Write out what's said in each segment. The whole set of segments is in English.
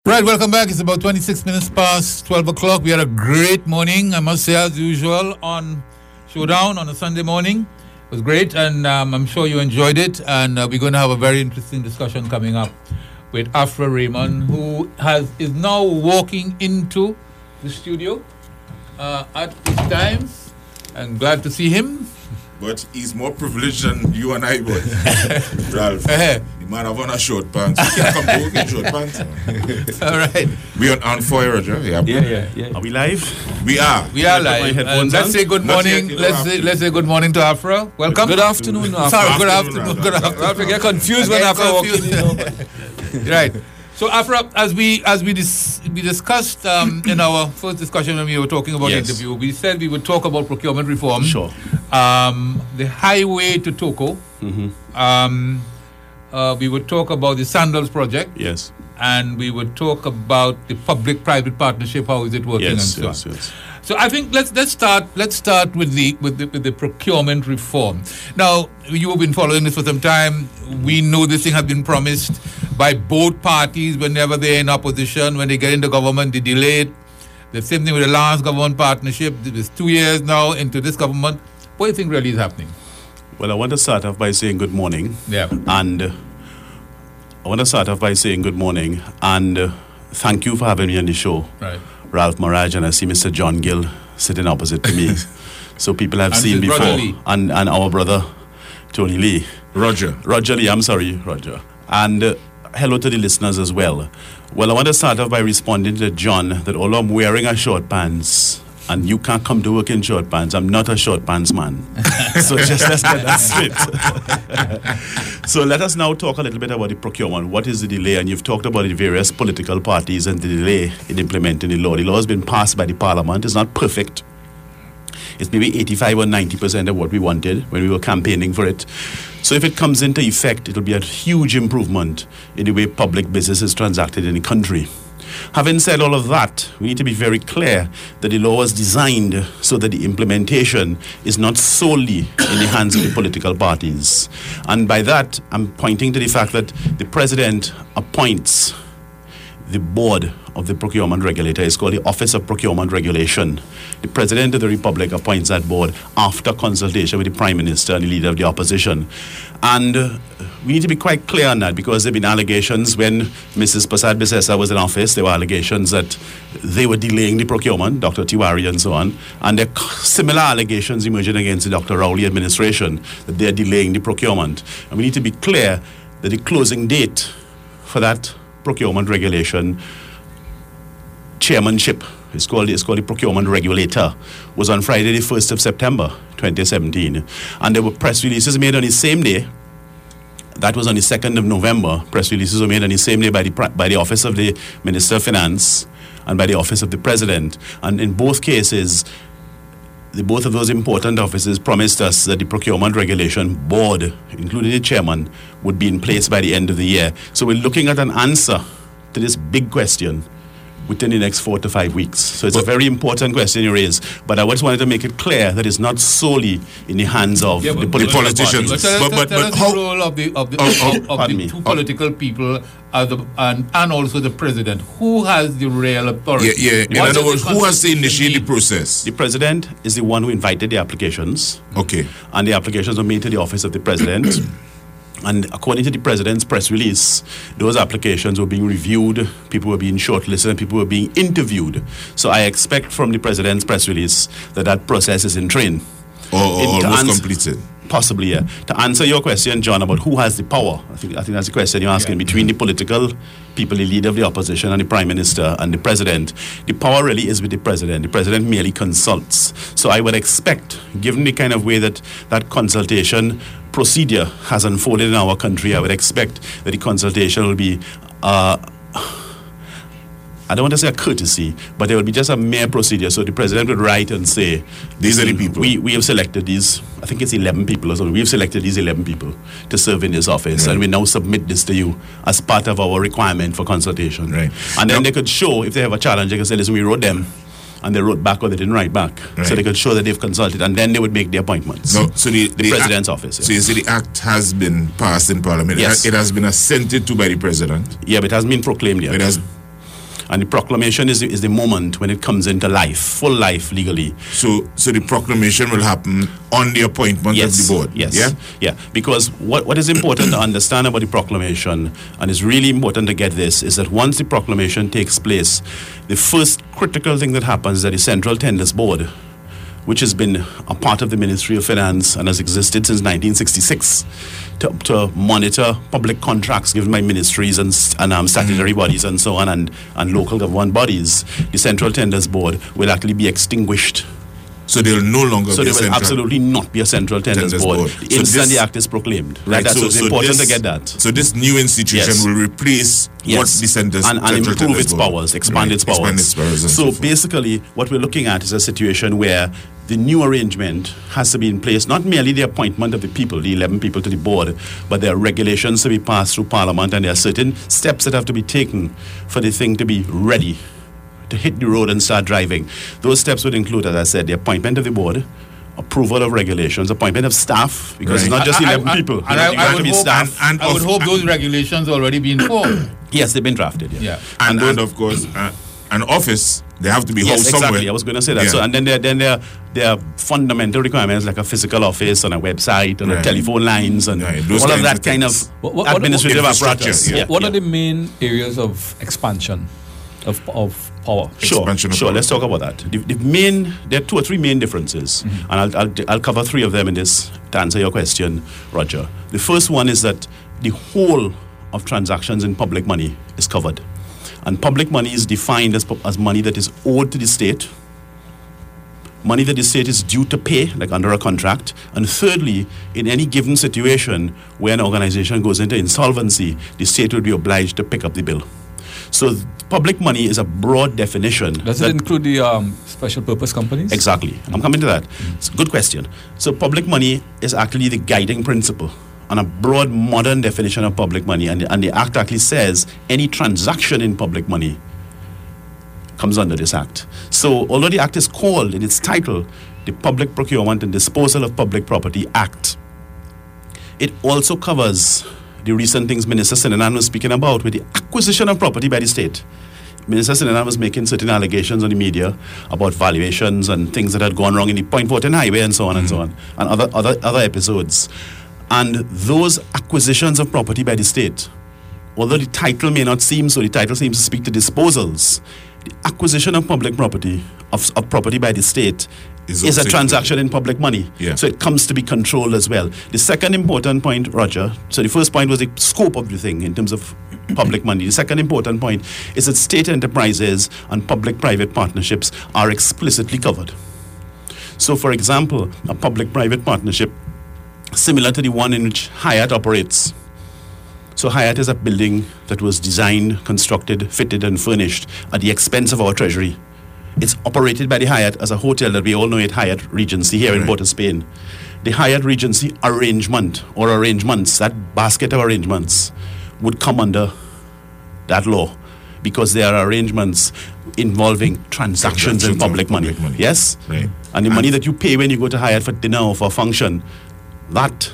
Right, welcome back. It's about 26 minutes past 12 o'clock. We had a great morning, I must say, as usual, on Showdown on a Sunday morning. It was great, and I'm sure you enjoyed it. And we're going to have a very interesting discussion coming up with Afra Raymond, who is now walking into the studio at this time. I'm glad to see him. But he's more privileged than you and I boys. Ralph. The man have on a short pants. You can't come to in short pants. All right. We on fire, Roger. Yeah. Are we live? We are. We are live. Let's say good morning. Let's say good morning to Afra. Welcome. Good afternoon, Afra. Sorry, good afternoon. Good afternoon. I get confused when Afra walking in. Right. So Afra, as we discussed in our first discussion when we were talking about the interview, we said we would talk about procurement reform. Sure. The highway to Toko. We would talk about the Sandals project. Yes. And we would talk about the public-private partnership. How is it working? Yes. So I think let's start with the procurement reform. Now, you have been following this for some time. We know this thing has been promised by both parties whenever they're in opposition. When they get into government, they delay it. The same thing with the last government partnership. It's 2 years now into this government. What do you think really is happening? Well, I want to start off by saying good morning. Yeah. And thank you for having me on the show. Right. Ralph Maraj, and I see Mr. John Gill sitting opposite to me. So people have And seen his brother before. Lee. And our brother, Tony Lee. Roger. Roger Lee, I'm sorry, Roger. And hello to the listeners as well. Well, I want to start off by responding to John that although I'm wearing a short pants, and you can't come to work in short pants, I'm not a short pants man. So just let's get that straight. So let us now talk a little bit about the procurement. What is the delay? And you've talked about the various political parties and the delay in implementing the law. The law has been passed by the parliament. It's not perfect. It's maybe 85 or 90% of what we wanted when we were campaigning for it. So if it comes into effect, it'll be a huge improvement in the way public business is transacted in the country. Having said all of that, we need to be very clear that the law was designed so that the implementation is not solely in the hands of the political parties. And by that, I'm pointing to the fact that the president appoints the board of the procurement regulator. It's called the Office of Procurement Regulation. The President of the Republic appoints that board after consultation with the Prime Minister and the Leader of the Opposition. And we need to be quite clear on that, because there have been allegations when Mrs. Prasad Bisesa was in office. There were allegations that they were delaying the procurement, Dr. Tiwari and so on. And there are similar allegations emerging against the Dr. Rowley administration that they're delaying the procurement. And we need to be clear that the closing date for that procurement regulation chairmanship, it's called the procurement regulator, was on Friday the 1st of September 2017. And there were press releases made on the same day. That was on the 2nd of November. Press releases were made on the same day by the Office of the Minister of Finance and by the Office of the President. And in both cases, both of those important offices promised us that the procurement regulation board, including the chairman, would be in place by the end of the year. So we're looking at an answer to this big question within the next 4 to 5 weeks. So it's a very important question you raise. But I just wanted to make it clear that it's not solely in the hands of the politicians. But tell us the role of the two political people and also the president. Who has the real authority? In other words, who has to initiate the process? The president is the one who invited the applications. Okay. And the applications were made to the office of the president. And according to the president's press release, those applications were being reviewed, people were being shortlisted, and people were being interviewed. So I expect from the president's press release that process is in train. Or almost completed. Possibly, yeah. To answer your question, John, about who has the power, I think that's the question you're asking, between the political people, the leader of the opposition and the prime minister and the president. The power really is with the president. The president merely consults. So I would expect, given the kind of way that consultation procedure has unfolded in our country, I would expect that the consultation will be I don't want to say a courtesy, but there will be just a mere procedure. So the president would write and say, these are the people. We have selected these, I think it's 11 people or something. We have selected these 11 people to serve in this office. Right. And we now submit this to you as part of our requirement for consultation. Right. And then they could show, if they have a challenge, they can say, listen, we wrote them. And they wrote back or they didn't write back. Right. So they could show that they've consulted. And then they would make the appointments. No, so the president's office. Yeah. So you see the act has been passed in parliament. Yes. It has been assented to by the president. Yeah, but it hasn't been proclaimed yet. It has. And the proclamation is the moment when it comes into life, full life legally. So the proclamation will happen on the appointment of the board? Yes. Yeah. Because what is important to understand about the proclamation, and it's really important to get this, is that once the proclamation takes place, the first critical thing that happens is that the Central Tenders Board, which has been a part of the Ministry of Finance and has existed since 1966 to monitor public contracts given by ministries and statutory bodies and so on, and local government bodies, the Central Tenders Board will actually be extinguished. So there will no longer so be a there will absolutely not be a Central Tenders Board. The instant the act is proclaimed. Right. That's important to get that. So this new institution will replace what the Central and improve its powers, expand its powers. So basically, what we're looking at is a situation where the new arrangement has to be in place, not merely the appointment of the people, the 11 people to the board, but there are regulations to be passed through Parliament, and there are certain steps that have to be taken for the thing to be ready to hit the road and start driving. Those steps would include, as I said, the appointment of the board, approval of regulations, appointment of staff, because it's not just 11 people. I would hope those regulations already been formed. Yes, they've been drafted. Yeah. And of course, an office, they have to be held somewhere. Exactly. I was going to say that. Yeah. So, and then there are fundamental requirements like a physical office and a website and telephone lines and all of that kind of administrative apparatus. What are the main areas of expansion of power? Sure. Let's talk about that. There are 2 or 3 main differences, and I'll cover 3 of them in this to answer your question, Roger. The first one is that the whole of transactions in public money is covered. And public money is defined as money that is owed to the state, money that the state is due to pay, like under a contract. And thirdly, in any given situation where an organization goes into insolvency, the state will be obliged to pick up the bill. So public money is a broad definition. Does it include the special purpose companies? Exactly. I'm coming to that. It's a good question. So public money is actually the guiding principle on a broad modern definition of public money, and the Act actually says any transaction in public money comes under this Act. So although the Act is called in its title the Public Procurement and Disposal of Public Property Act, it also covers the recent things Minister Sinanan was speaking about with the acquisition of property by the state. Minister Sinanan was making certain allegations on the media about valuations and things that had gone wrong in the Point Fortin Highway and so on and so on, and other episodes. And those acquisitions of property by the state, although the title may not seem so, the title seems to speak to disposals. The acquisition of public property, of property by the state, is a transaction in public money. Yeah. So it comes to be controlled as well. The second important point, Roger, so the first point was the scope of the thing in terms of public money. The second important point is that state enterprises and public-private partnerships are explicitly covered. So, for example, a public-private partnership similar to the one in which Hyatt operates. So Hyatt is a building that was designed, constructed, fitted and furnished at the expense of our treasury. It's operated by the Hyatt as a hotel that we all know it, Hyatt Regency here in Port of Spain. The Hyatt Regency arrangement or arrangements, that basket of arrangements would come under that law because there are arrangements involving transactions in public money. Yes? Right. And the money that you pay when you go to Hyatt for dinner or for a function, that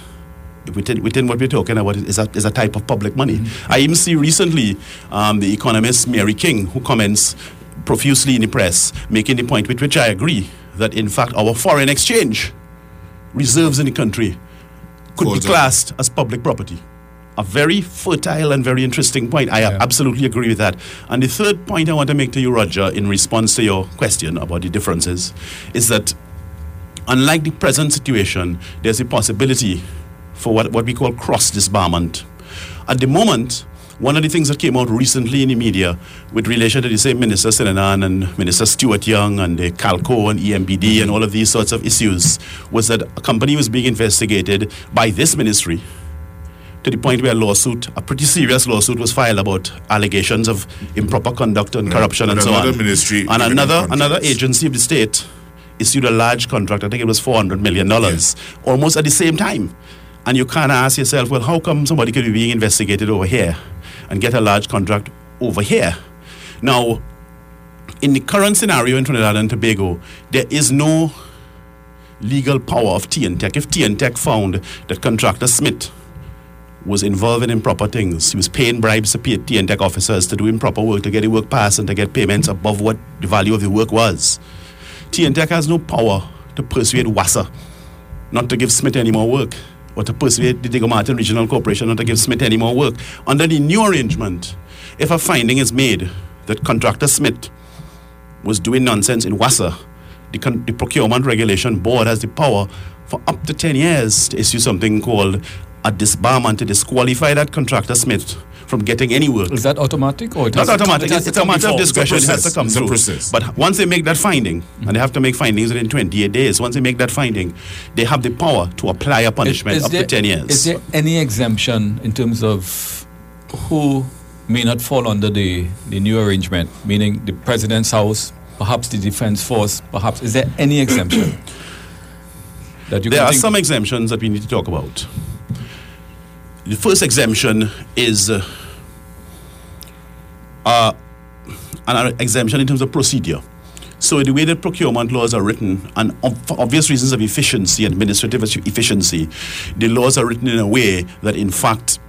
within what we're talking about is a type of public money. I even see recently the economist Mary King, who comments profusely in the press, making the point with which I agree, that in fact our foreign exchange reserves in the country could be classed as public property. A very fertile and very interesting point. I absolutely agree with that. And the third point I want to make to you, Roger, in response to your question about the differences, is that unlike the present situation, there's a possibility for what we call cross-disbarment. At the moment, one of the things that came out recently in the media with relation to the same Minister Sinanan and Minister Stuart Young and the CALCO and EMBD and all of these sorts of issues was that a company was being investigated by this ministry to the point where a pretty serious lawsuit was filed about allegations of improper conduct and corruption and so on. Ministry and another agency of the state issued a large contract, I think it was $400 million, almost at the same time. And you kind of ask yourself, well, how come somebody could be being investigated over here and get a large contract over here? Now, in the current scenario in Trinidad and Tobago, there is no legal power of TNTEC. If TNTEC found that Contractor Smith was involved in improper things. He was paying bribes to TNTEC officers to do improper work, to get the work passed and to get payments above what the value of the work was. TNTEC has no power to persuade WASA not to give Smith any more work, or to persuade the Diego Martin Regional Corporation not to give Smith any more work. Under the new arrangement, if a finding is made that contractor Smith was doing nonsense in WASA, the Procurement Regulation Board has the power for up to 10 years to issue something called a disbarment to disqualify that contractor Smith from getting any work. Is that automatic? Or not automatic. It's a matter of discretion. It has to come through. But once they make that finding, and they have to make findings within 28 days, once they make that finding, they have the power to apply a punishment up to 10 years. Is there any exemption in terms of who may not fall under the new arrangement, meaning the President's House, perhaps the Defense Force, perhaps? Is there any exemption? There are some exemptions that we need to talk about. The first exemption is an exemption in terms of procedure. So the way that procurement laws are written, and for obvious reasons of efficiency, administrative efficiency, the laws are written in a way that, in fact,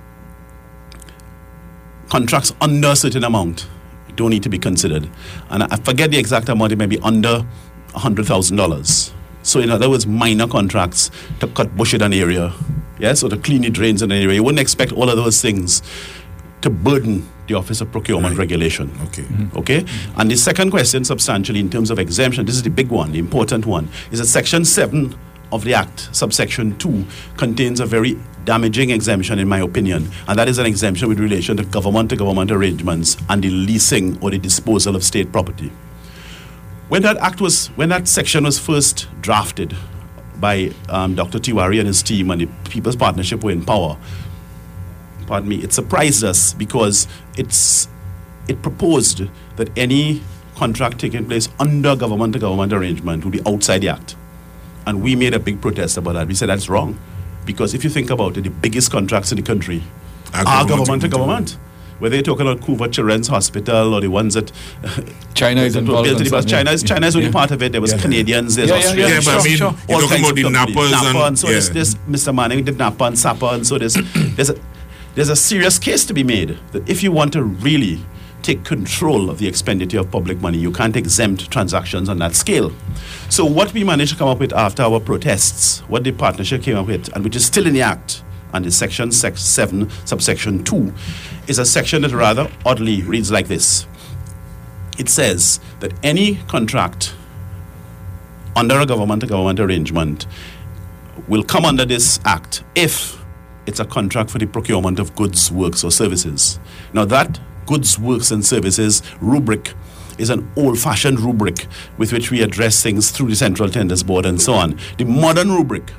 contracts under a certain amount don't need to be considered. And I forget the exact amount, it may be under $100,000. So in other words, minor contracts to cut bush in an area, yes, or to clean the drains in an area. You wouldn't expect all of those things to burden the Office of Procurement Regulation. Okay. Okay? And the second question, substantially, in terms of exemption, this is the big one, the important one, is that Section 7 of the Act, subsection 2, contains a very damaging exemption, in my opinion, and that is an exemption with relation to government arrangements and the leasing or the disposal of state property. When that section was first drafted by Dr. Tiwari and his team, and the People's Partnership were in power, it surprised us because it proposed that any contract taking place under government-to-government arrangement would be outside the Act. And we made a big protest about that. We said that's wrong. Because if you think about it, the biggest contracts in the country are government-to-government. Whether you're talking about Coover Children's Hospital or the ones that China is involved. China is only part of it. There was Canadians, there's Australians. But I mean, you're talking about the Nappers and so there's Mr. Manning did Nappa and Sappa, and so there's a serious case to be made that if you want to really take control of the expenditure of public money, you can't exempt transactions on that scale. So what we managed to come up with after our protests, what the partnership came up with, and which is still in the Act, and in Section 7, subsection 2, is a section that rather oddly reads like this. It says that any contract under a government-to-government arrangement will come under this Act if it's a contract for the procurement of goods, works, or services. Now that goods, works, and services rubric is an old-fashioned rubric with which we address things through the Central Tenders Board and so on. The modern rubric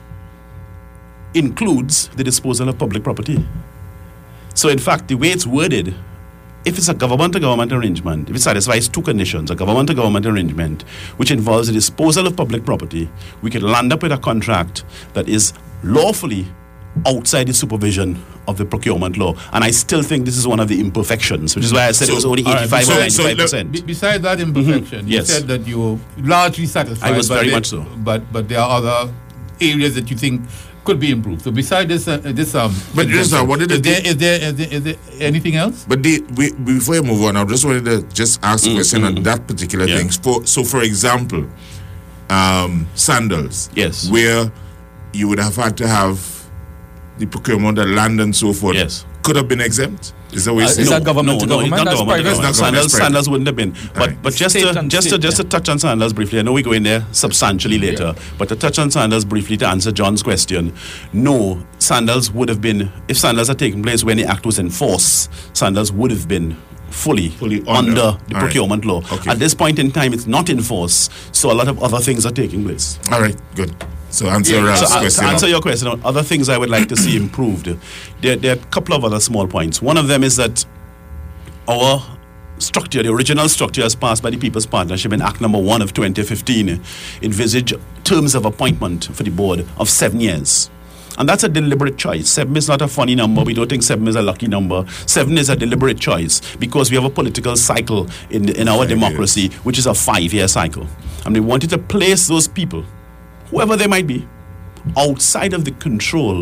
includes the disposal of public property. So in fact, the way it's worded, if it's a government-to-government arrangement, if it satisfies two conditions, a government-to-government arrangement which involves the disposal of public property, we can land up with a contract that is lawfully outside the supervision of the procurement law. And I still think this is one of the imperfections, which is why I said it was only 85 or 95%. Besides that imperfection, you said that you were largely satisfied. I was very much so. But there are other areas that you think could be improved. So besides this, what did is there anything else? But before you move on, I just wanted to ask a question on that particular thing. So, for example, sandals, where you would have had to have the procurement of land and so forth, could have been exempt. Is that what is that government to government? It's not government. Sandals wouldn't have been. But just to touch on sandals briefly, I know we go in there substantially later, but to touch on sandals briefly to answer John's question, no, sandals would have been, if sandals had taken place when the Act was in force, sandals would have been fully under the procurement law. At this point in time, it's not in force, so a lot of other things are taking place. All right, good. So answer your question on other things I would like to see improved. There are a couple of other small points. One of them is that our structure, the original structure as passed by the People's Partnership in Act number 1 of 2015, envisaged terms of appointment for the board of 7 years. And that's a deliberate choice. 7 is not a funny number. We don't think 7 is a lucky number. 7 is a deliberate choice because we have a political cycle in our democracy, which is a 5-year cycle. And we wanted to place those people, whoever they might be, outside of the control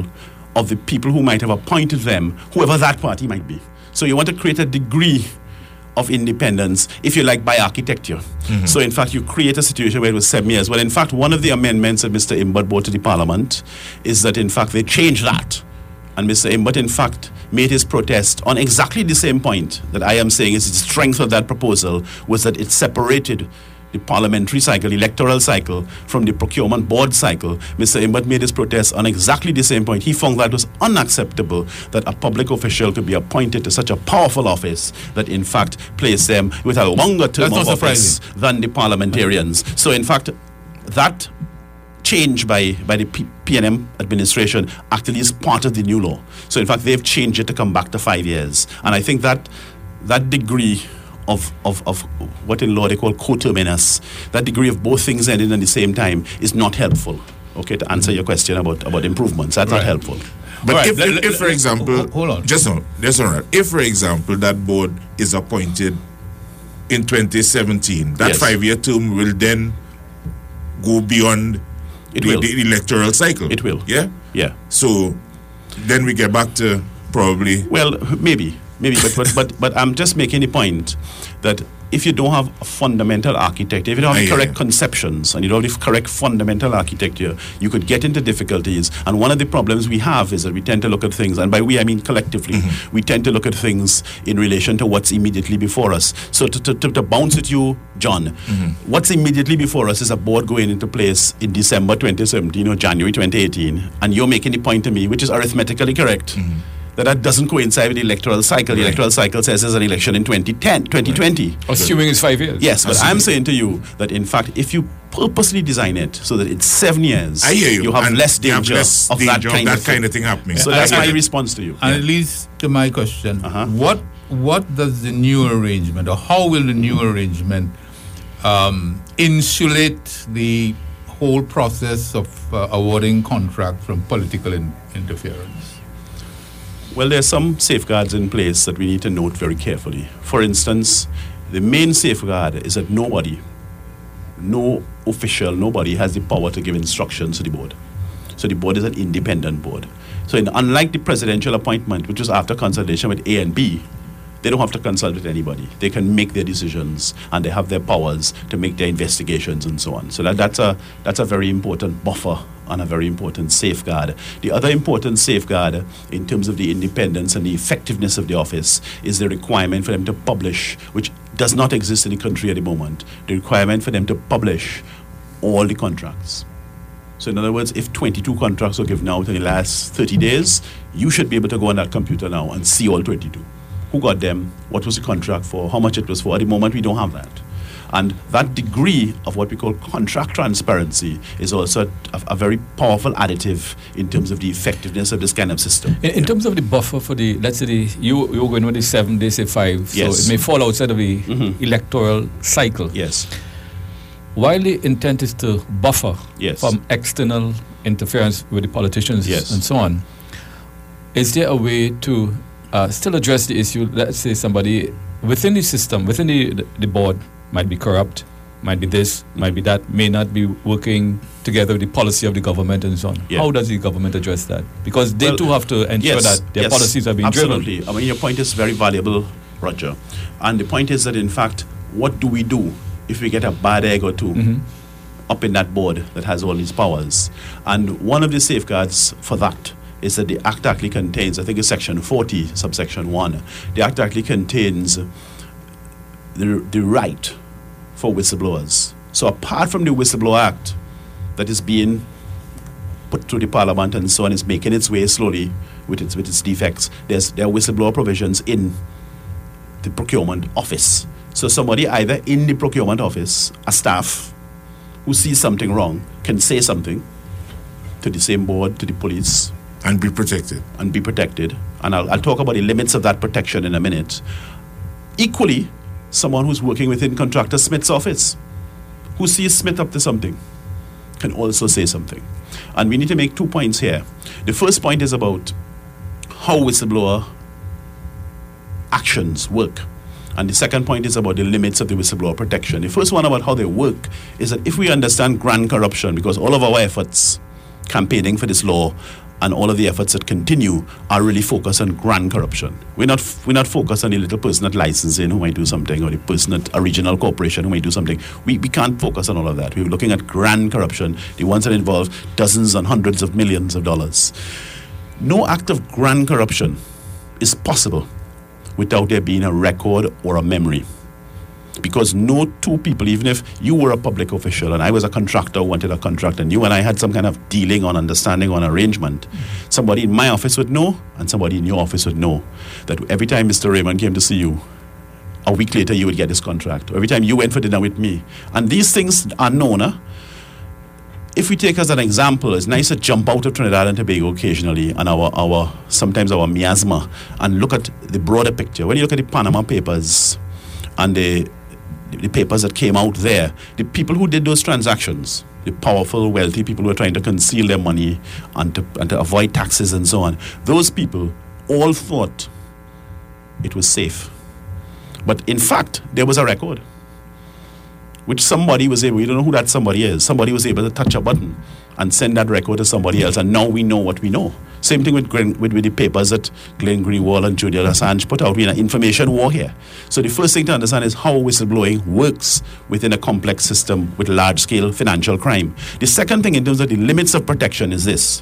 of the people who might have appointed them, whoever that party might be. So you want to create a degree of independence, if you like, by architecture. So in fact, you create a situation where it was 7 years. Well, in fact, one of the amendments that Mr. Imbert brought to the Parliament is that in fact they changed that. And Mr. Imbert, in fact, made his protest on exactly the same point that I am saying is the strength of that proposal, was that it separated the parliamentary cycle, electoral cycle, from the procurement board cycle. Mr. Imbert made his protest on exactly the same point. He found that it was unacceptable that a public official could be appointed to such a powerful office that in fact placed them with a longer term of office than the parliamentarians. So in fact, that change by the PNM administration actually is part of the new law. So in fact, they've changed it to come back to 5 years. And I think that degree of what in law they call coterminous, that degree of both things ending at the same time is not helpful. Okay, to answer your question about improvements, that's not helpful. But if for example, hold on. Just all right. If, for example, that board is appointed in 2017, that 5-year term will then go beyond the electoral cycle. It will. Yeah? Yeah. So then we get back to probably... Well, maybe, but I'm just making the point that if you don't have a fundamental architecture, if you don't have the correct conceptions and you don't have the correct fundamental architecture, you could get into difficulties. And one of the problems we have is that we tend to look at things, and by we I mean collectively, we tend to look at things in relation to what's immediately before us. So to bounce at you, John, what's immediately before us is a board going into place in December 2017 or January 2018, and you're making the point to me, which is arithmetically correct, that doesn't coincide with the electoral cycle. The electoral cycle says there's an election in 2020. Assuming it's 5 years. Yes, but I'm saying to you that in fact, if you purposely design it so that it's 7 years, I hear you. have and less danger of that kind of thing happening. So that's my response to you. And it leads to my question. What does the new arrangement, or how will the new arrangement insulate the whole process of awarding contracts from political interference? Well, there are some safeguards in place that we need to note very carefully. For instance, the main safeguard is that no official, nobody has the power to give instructions to the board. So the board is an independent board. So unlike the presidential appointment, which was after consultation with A and B, they don't have to consult with anybody. They can make their decisions and they have their powers to make their investigations and so on. So that's a very important buffer and a very important safeguard. The other important safeguard in terms of the independence and the effectiveness of the office is the requirement for them to publish, which does not exist in the country at the moment, the requirement for them to publish all the contracts. So in other words, if 22 contracts were given out in the last 30 days, you should be able to go on that computer now and see all 22. Who got them, what was the contract for, how much it was for. At the moment, we don't have that. And that degree of what we call contract transparency is also a very powerful additive in terms of the effectiveness of this kind of system. In terms of the buffer for let's say you're going with the 7, they say 5, yes. So it may fall outside of the electoral cycle. Yes. While the intent is to buffer from external interference with the politicians and so on, is there a way to still address the issue? Let's say somebody within the system, within the board, might be corrupt, might be this, might be that, may not be working together with the policy of the government and so on. Yeah. How does the government address that? Because they too have to ensure that their policies are being driven. Absolutely. I mean, your point is very valuable, Roger. And the point is that, in fact, what do we do if we get a bad egg or two up in that board that has all these powers? And one of the safeguards for that is that the Act actually contains, I think it's Section 40, subsection 1, the Act actually contains the right for whistleblowers. So apart from the Whistleblower Act that is being put through the Parliament and so on, is making its way slowly with its defects, there are whistleblower provisions in the procurement office. So somebody either in the procurement office, a staff who sees something wrong, can say something to the same board, to the police. And be protected. And I'll talk about the limits of that protection in a minute. Equally, someone who's working within Contractor Smith's office, who sees Smith up to something, can also say something. And we need to make 2 points here. The first point is about how whistleblower actions work. And the second point is about the limits of the whistleblower protection. The first one about how they work is that if we understand grand corruption, because all of our efforts campaigning for this law and all of the efforts that continue are really focused on grand corruption. We're not focused on the little person at licensing who might do something, or the person at a regional corporation who might do something. We can't focus on all of that. We're looking at grand corruption, the ones that involve dozens and hundreds of millions of dollars. No act of grand corruption is possible without there being a record or a memory. Because no two people, even if you were a public official and I was a contractor who wanted a contract, and you and I had some kind of dealing on understanding on arrangement, somebody in my office would know and somebody in your office would know that every time Mr. Raymond came to see you, a week later you would get this contract. Or every time you went for dinner with me. And these things are known. If we take as an example, it's nice to jump out of Trinidad and Tobago occasionally and sometimes our miasma and look at the broader picture. When you look at the Panama Papers and the papers that came out there, the people who did those transactions, the powerful, wealthy people who were trying to conceal their money and to avoid taxes and so on, those people all thought it was safe. But in fact, there was a record, which somebody was able, we don't know who that somebody is, somebody was able to touch a button and send that record to somebody else, and now we know what we know. Same thing with the papers that Glenn Greenwald and Julian Assange put out. We're in an information war here. So the first thing to understand is how whistleblowing works within a complex system with large-scale financial crime. The second thing in terms of the limits of protection is this.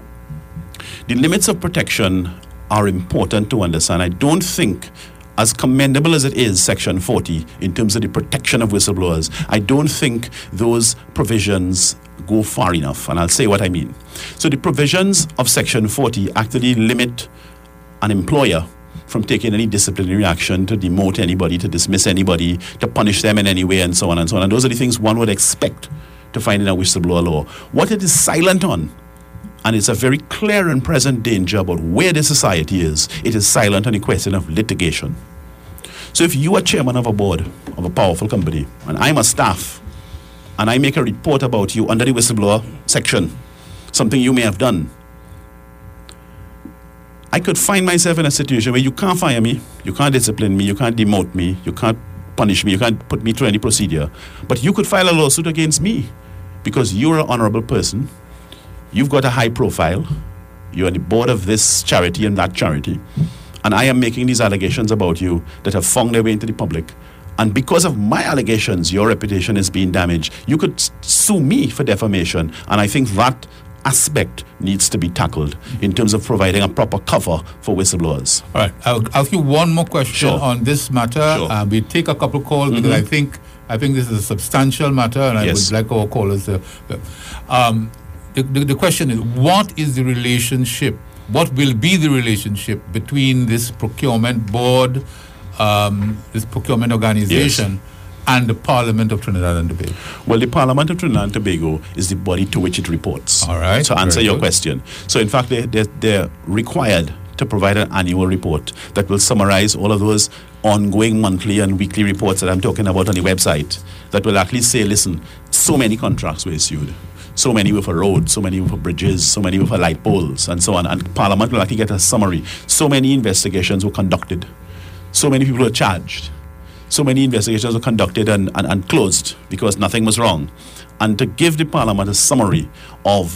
The limits of protection are important to understand. I don't think, as commendable as it is, Section 40, in terms of the protection of whistleblowers, I don't think those provisions go far enough, and I'll say what I mean. So the provisions of Section 40 actually limit an employer from taking any disciplinary action to demote anybody, to dismiss anybody, to punish them in any way, and so on and so on. And those are the things one would expect to find in a whistleblower law. What it is silent on, and it's a very clear and present danger about where the society is, it is silent on the question of litigation. So if you are chairman of a board of a powerful company, and I'm a staff, and I make a report about you under the whistleblower section, something you may have done, I could find myself in a situation where you can't fire me, you can't discipline me, you can't demote me, you can't punish me, you can't put me through any procedure, but you could file a lawsuit against me because you're an honorable person, you've got a high profile, you're on the board of this charity and that charity, and I am making these allegations about you that have found their way into the public. And because of my allegations, your reputation is being damaged. You could sue me for defamation. And I think that aspect needs to be tackled in terms of providing a proper cover for whistleblowers. All right. I'll ask you one more question on this matter. Sure. We take a couple calls because I think this is a substantial matter, and I would like our callers to... The question is, what is the relationship, what will be the relationship between this procurement board, this procurement organization, and the Parliament of Trinidad and Tobago? Well, the Parliament of Trinidad and Tobago is the body to which it reports. All right. To answer your question. So, in fact, they're required to provide an annual report that will summarize all of those ongoing monthly and weekly reports that I'm talking about on the website, that will actually say, listen, so many contracts were issued. So many were for roads, so many were for bridges, so many were for light poles, and so on. And Parliament will actually get a summary. So many investigations were conducted. So many people were charged. So many investigations were conducted and closed because nothing was wrong. And to give the Parliament a summary of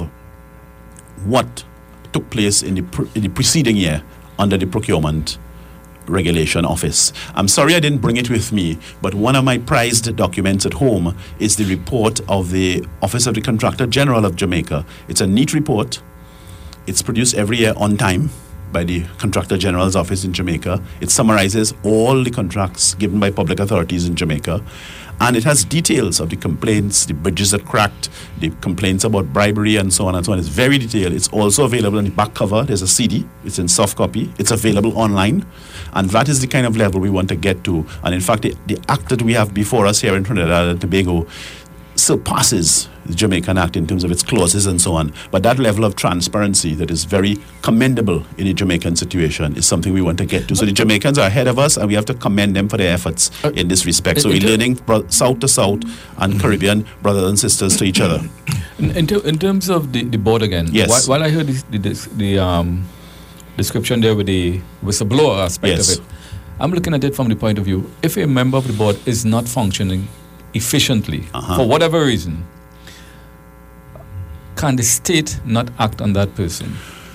what took place in the preceding year under the Procurement Regulation Office. I'm sorry I didn't bring it with me, but one of my prized documents at home is the report of the Office of the Contractor General of Jamaica. It's a neat report. It's produced every year on time by the Contractor General's office in Jamaica. It summarizes all the contracts given by public authorities in Jamaica, and it has details of the complaints, the bridges that cracked, the complaints about bribery, and so on and so on. It's very detailed. It's also available on the back cover. There's a CD. It's in soft copy. It's available online, and that is the kind of level we want to get to. And in fact, the act that we have before us here in Trinidad and Tobago surpasses the Jamaican Act in terms of its clauses and so on. But that level of transparency that is very commendable in a Jamaican situation is something we want to get to. So the Jamaicans are ahead of us, and we have to commend them for their efforts in this respect. So we're learning south to south and Caribbean brothers and sisters to each other. In terms of the board again, yes. While I heard the description there with the whistleblower aspect of it, I'm looking at it from the point of view, if a member of the board is not functioning efficiently, for whatever reason, can the state not act on that person?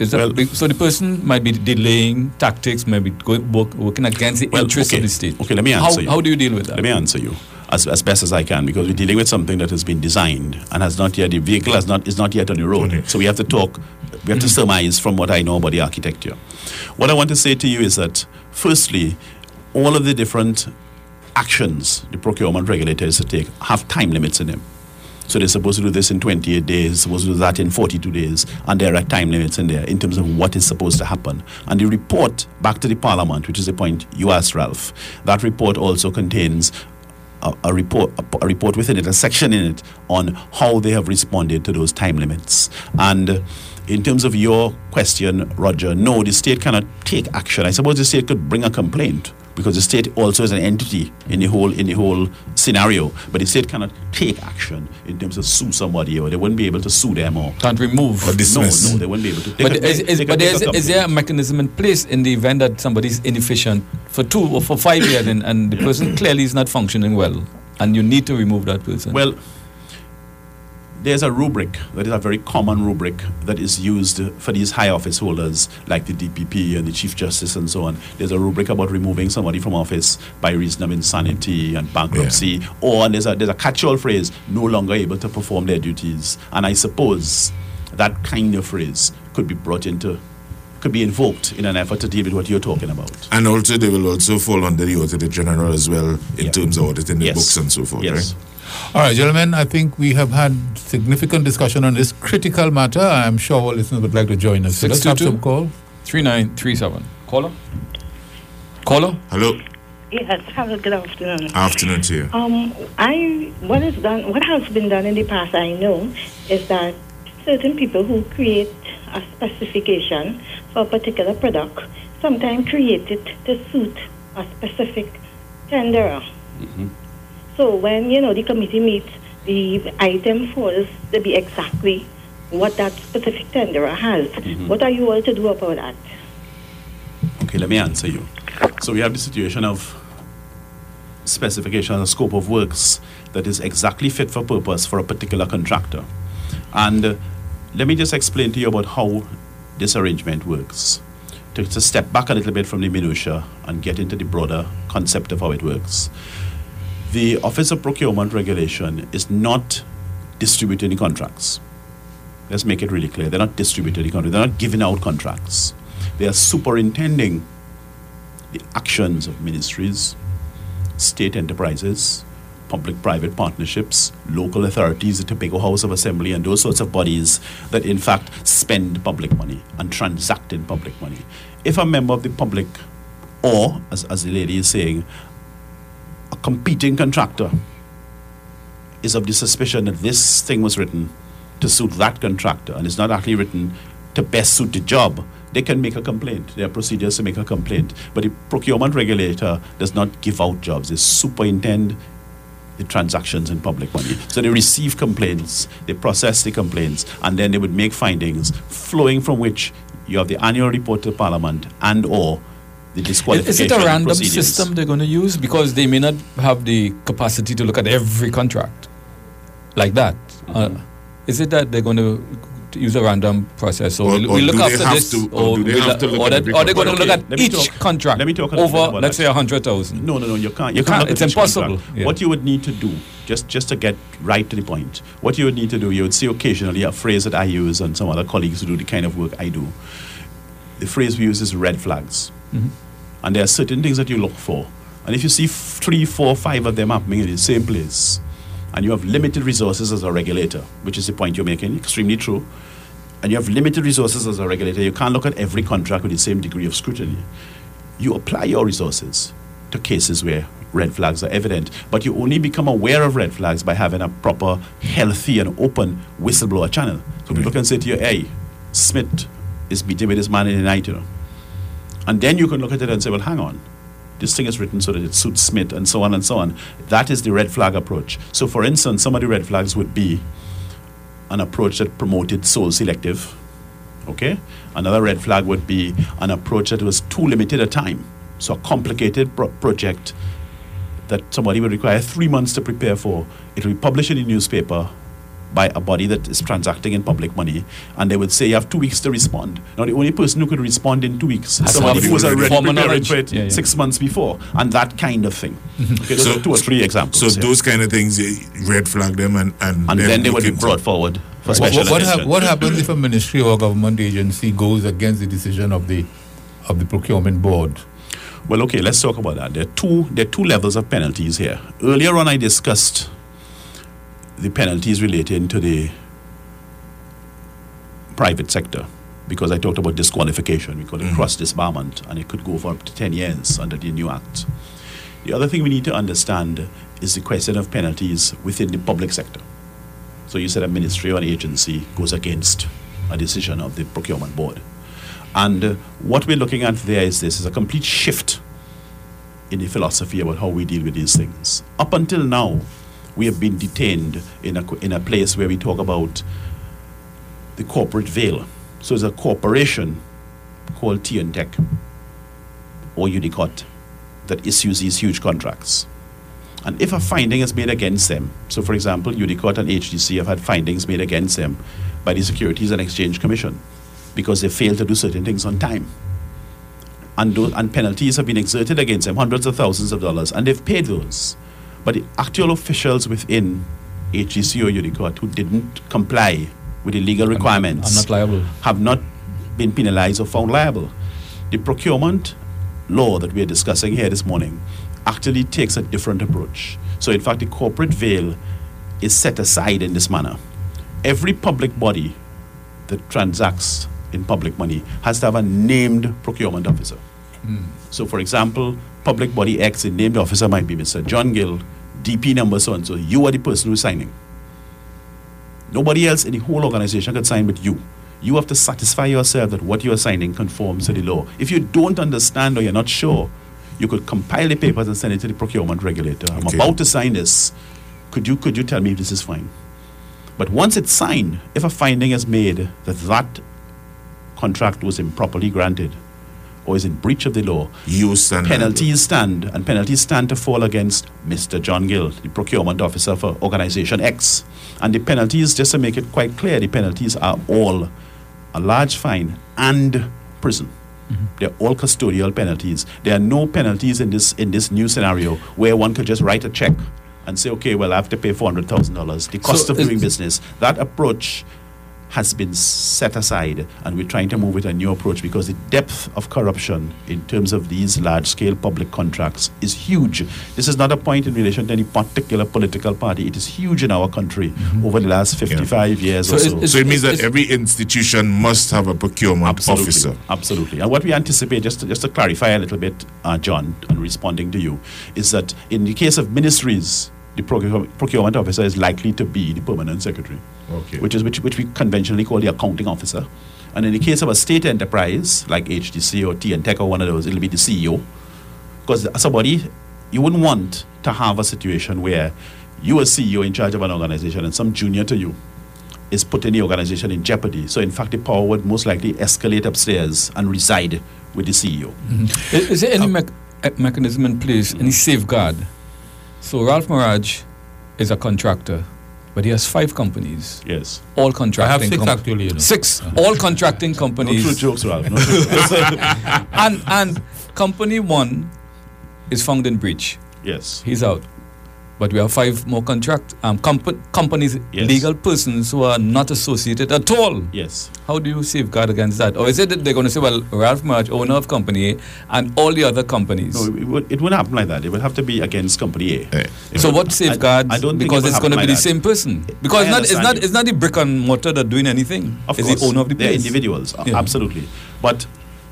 So the person might be delaying tactics, maybe working against the interests of the state. Okay, let me answer you. How do you deal with that? Let me answer you as best as I can, because we're dealing with something that has been designed and the vehicle is not yet on the road. Okay. So we have to talk, we have to surmise from what I know about the architecture. What I want to say to you is that, firstly, all of the different actions the procurement regulator is to take have time limits in them. So they're supposed to do this in 28 days, supposed to do that in 42 days, and there are time limits in there in terms of what is supposed to happen. And the report back to the Parliament, which is the point you asked, Ralph, that report also contains a report within it, a section in it on how they have responded to those time limits. And in terms of your question, Roger, no, the state cannot take action. I suppose the state could bring a complaint, because the state also is an entity in the whole scenario, but the state cannot take action in terms of sue somebody, or they wouldn't be able to sue them, or can't remove or dismiss. No, they wouldn't be able to. Is there a mechanism in place in the event that somebody is inefficient for 2 or for 5 years and the person clearly is not functioning well, and you need to remove that person? Well, there's a rubric that is a very common rubric that is used for these high office holders like the DPP and the Chief Justice and so on. There's a rubric about removing somebody from office by reason of insanity and bankruptcy, or there's a catch-all phrase, no longer able to perform their duties. And I suppose that kind of phrase could be invoked in an effort to deal with what you're talking about. And also they will also fall under the Auditor General as well in terms of auditing the books and so forth, right? All right, gentlemen, I think we have had significant discussion on this critical matter. I'm sure our listeners would like to join us. So let's have some call. 3937. Caller? Hello? Yes, hello, good afternoon. Afternoon to you. What has been done in the past, I know, is that certain people who create a specification for a particular product sometimes create it to suit a specific tenderer. Mm-hmm. So when, the committee meets, the item falls to be exactly what that specific tenderer has. Mm-hmm. What are you all to do about that? Okay, let me answer you. So we have the situation of specification and scope of works that is exactly fit for purpose for a particular contractor. And let me just explain to you about how this arrangement works. To step back a little bit from the minutiae and get into the broader concept of how it works. The Office of Procurement Regulation is not distributing the contracts. Let's make it really clear. They're not distributing the contracts. They're not giving out contracts. They are superintending the actions of ministries, state enterprises, public-private partnerships, local authorities, the Tobago House of Assembly, and those sorts of bodies that, in fact, spend public money and transact in public money. If a member of the public, or, as the lady is saying, a competing contractor is of the suspicion that this thing was written to suit that contractor and it's not actually written to best suit the job, they can make a complaint. There are procedures to make a complaint. But the procurement regulator does not give out jobs. They superintend the transactions in public money. So they receive complaints, they process the complaints, and then they would make findings flowing from which you have the annual report to Parliament and or the disqualification. Is it a random system they're going to use? Because they may not have the capacity to look at every contract like that. Mm-hmm. Is it that they're going to use a random process? Or we look after this? Or are they going to look at each contract over, let's say, 100,000? No, you can't. You can't. It's impossible. Yeah. What you would need to do, just to get right to the point, what you would need to do, you would see occasionally a phrase that I use and some other colleagues who do the kind of work I do. The phrase we use is red flags. Mm-hmm. And there are certain things that you look for. And if you see 3, 4, 5 of them happening in the same place, and you have limited resources as a regulator, which is the point you're making, extremely true, and you have limited resources as a regulator, you can't look at every contract with the same degree of scrutiny. You apply your resources to cases where red flags are evident, but you only become aware of red flags by having a proper, healthy, and open whistleblower channel. So people can say to you, hey, Smith is beating with this man in the night, And then you can look at it and say, well, hang on. This thing is written so that it suits Smith and so on and so on. That is the red flag approach. So, for instance, some of the red flags would be an approach that promoted sole selective. Okay? Another red flag would be an approach that was too limited a time. So a complicated project that somebody would require 3 months to prepare for. It will be published in the newspaper by a body that is transacting in public money, and they would say you have 2 weeks to respond. Now, the only person who could respond in 2 weeks is somebody who was already preparing for it 6 months before, and that kind of thing. Okay, those are 2 or 3 examples. So those kind of things, you red flag them, and then they would be brought forward for special attention. What happens if a ministry or government agency goes against the decision of the procurement board? Well, okay, let's talk about that. There are two levels of penalties here. Earlier on, I discussed the penalties relating to the private sector, because I talked about disqualification. We call it cross-disbarment, and it could go for up to 10 years under the new act. The other thing we need to understand is the question of penalties within the public sector. So you said a ministry or an agency goes against a decision of the procurement board. And what we're looking at there is a complete shift in the philosophy about how we deal with these things. Up until now, we have been detained in a place where we talk about the corporate veil. So there's a corporation called TNTech or Unicot that issues these huge contracts. And if a finding is made against them, so for example, Unicot and HDC have had findings made against them by the Securities and Exchange Commission because they failed to do certain things on time. And penalties have been exerted against them, hundreds of thousands of dollars, and they've paid those. But the actual officials within HDC or Unicot who didn't comply with the legal requirements are not liable. Have not been penalized or found liable. The procurement law that we are discussing here this morning actually takes a different approach. So in fact, the corporate veil is set aside in this manner. Every public body that transacts in public money has to have a named procurement officer. So for example, public body X, the named officer might be Mr. John Gill, DP number so-and-so. You are the person who's signing. Nobody else in the whole organization can sign but you. You have to satisfy yourself that what you are signing conforms to the law. If you don't understand or you're not sure, you could compile the papers and send it to the procurement regulator. I'm about to sign this. Could you tell me if this is fine? But once it's signed, if a finding is made that contract was improperly granted or is in breach of the law, penalties stand to fall against Mr. John Gill, the procurement officer for Organization X. And the penalties, just to make it quite clear, the penalties are all a large fine and prison. They're all custodial penalties. There are no penalties in this new scenario where one could just write a check and say, okay, well, I have to pay $400,000. The cost of doing business. That approach has been set aside, and we're trying to move with a new approach because the depth of corruption in terms of these large-scale public contracts is huge. This is not a point in relation to any particular political party. It is huge in our country over the last 55 years or so. So it means that every institution must have a procurement officer. Absolutely. And what we anticipate, just to clarify a little bit, John, and responding to you, is that in the case of ministries, the procurement officer is likely to be the permanent secretary, which we conventionally call the accounting officer. And in the case of a state enterprise like HDC or TNTech or one of those, it'll be the CEO. Because as somebody, you wouldn't want to have a situation where you are CEO in charge of an organization and some junior to you is putting the organization in jeopardy. So in fact, the power would most likely escalate upstairs and reside with the CEO. Is there any mechanism in place, any safeguard? So Ralph Maraj is a contractor, but he has 5 companies. Yes. All contracting. I have 6 actually. 6. All contracting companies. No true jokes, Ralph. No and company 1 is found in breach. Yes. He's out. But we have 5 more companies, legal persons who are not associated at all. Yes. How do you safeguard against that? Or is it that they're going to say, well, Ralph Maraj, owner of company A, and all the other companies? No, it wouldn't happen like that. It would have to be against company A. So what safeguards? I don't think because it's going to be the that. Same person. Because it's not the brick and mortar that doing anything. Of it's course, the owner of the place. They're individuals, absolutely. But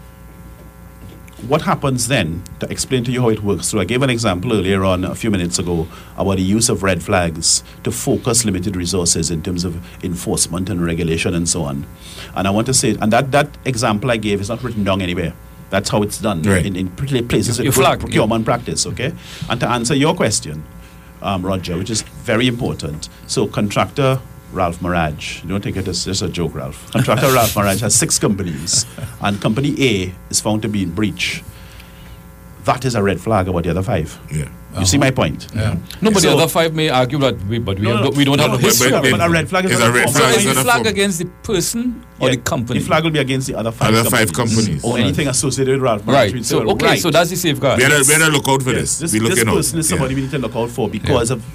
what happens then, to explain to you how it works? So I gave an example earlier on a few minutes ago about the use of red flags to focus limited resources in terms of enforcement and regulation and so on. And I want to say, and that example I gave is not written down anywhere. That's how it's done in places in procurement practice, okay? And to answer your question, Roger, which is very important. So contractor Ralph Maraj, don't think it is just a joke, Ralph. Contractor Ralph Maraj has 6 companies, and company A is found to be in breach. That is a red flag about the other 5. Yeah. You see my point? Yeah. No, but the other 5 may argue that we don't have a history. But a red flag is a red flag. So is the flag against the person or the company? The flag will be against the other 5 companies. Or anything associated with Ralph. Right. So so that's the safeguard. We had to look out for this. This person is somebody we need to look out for because of.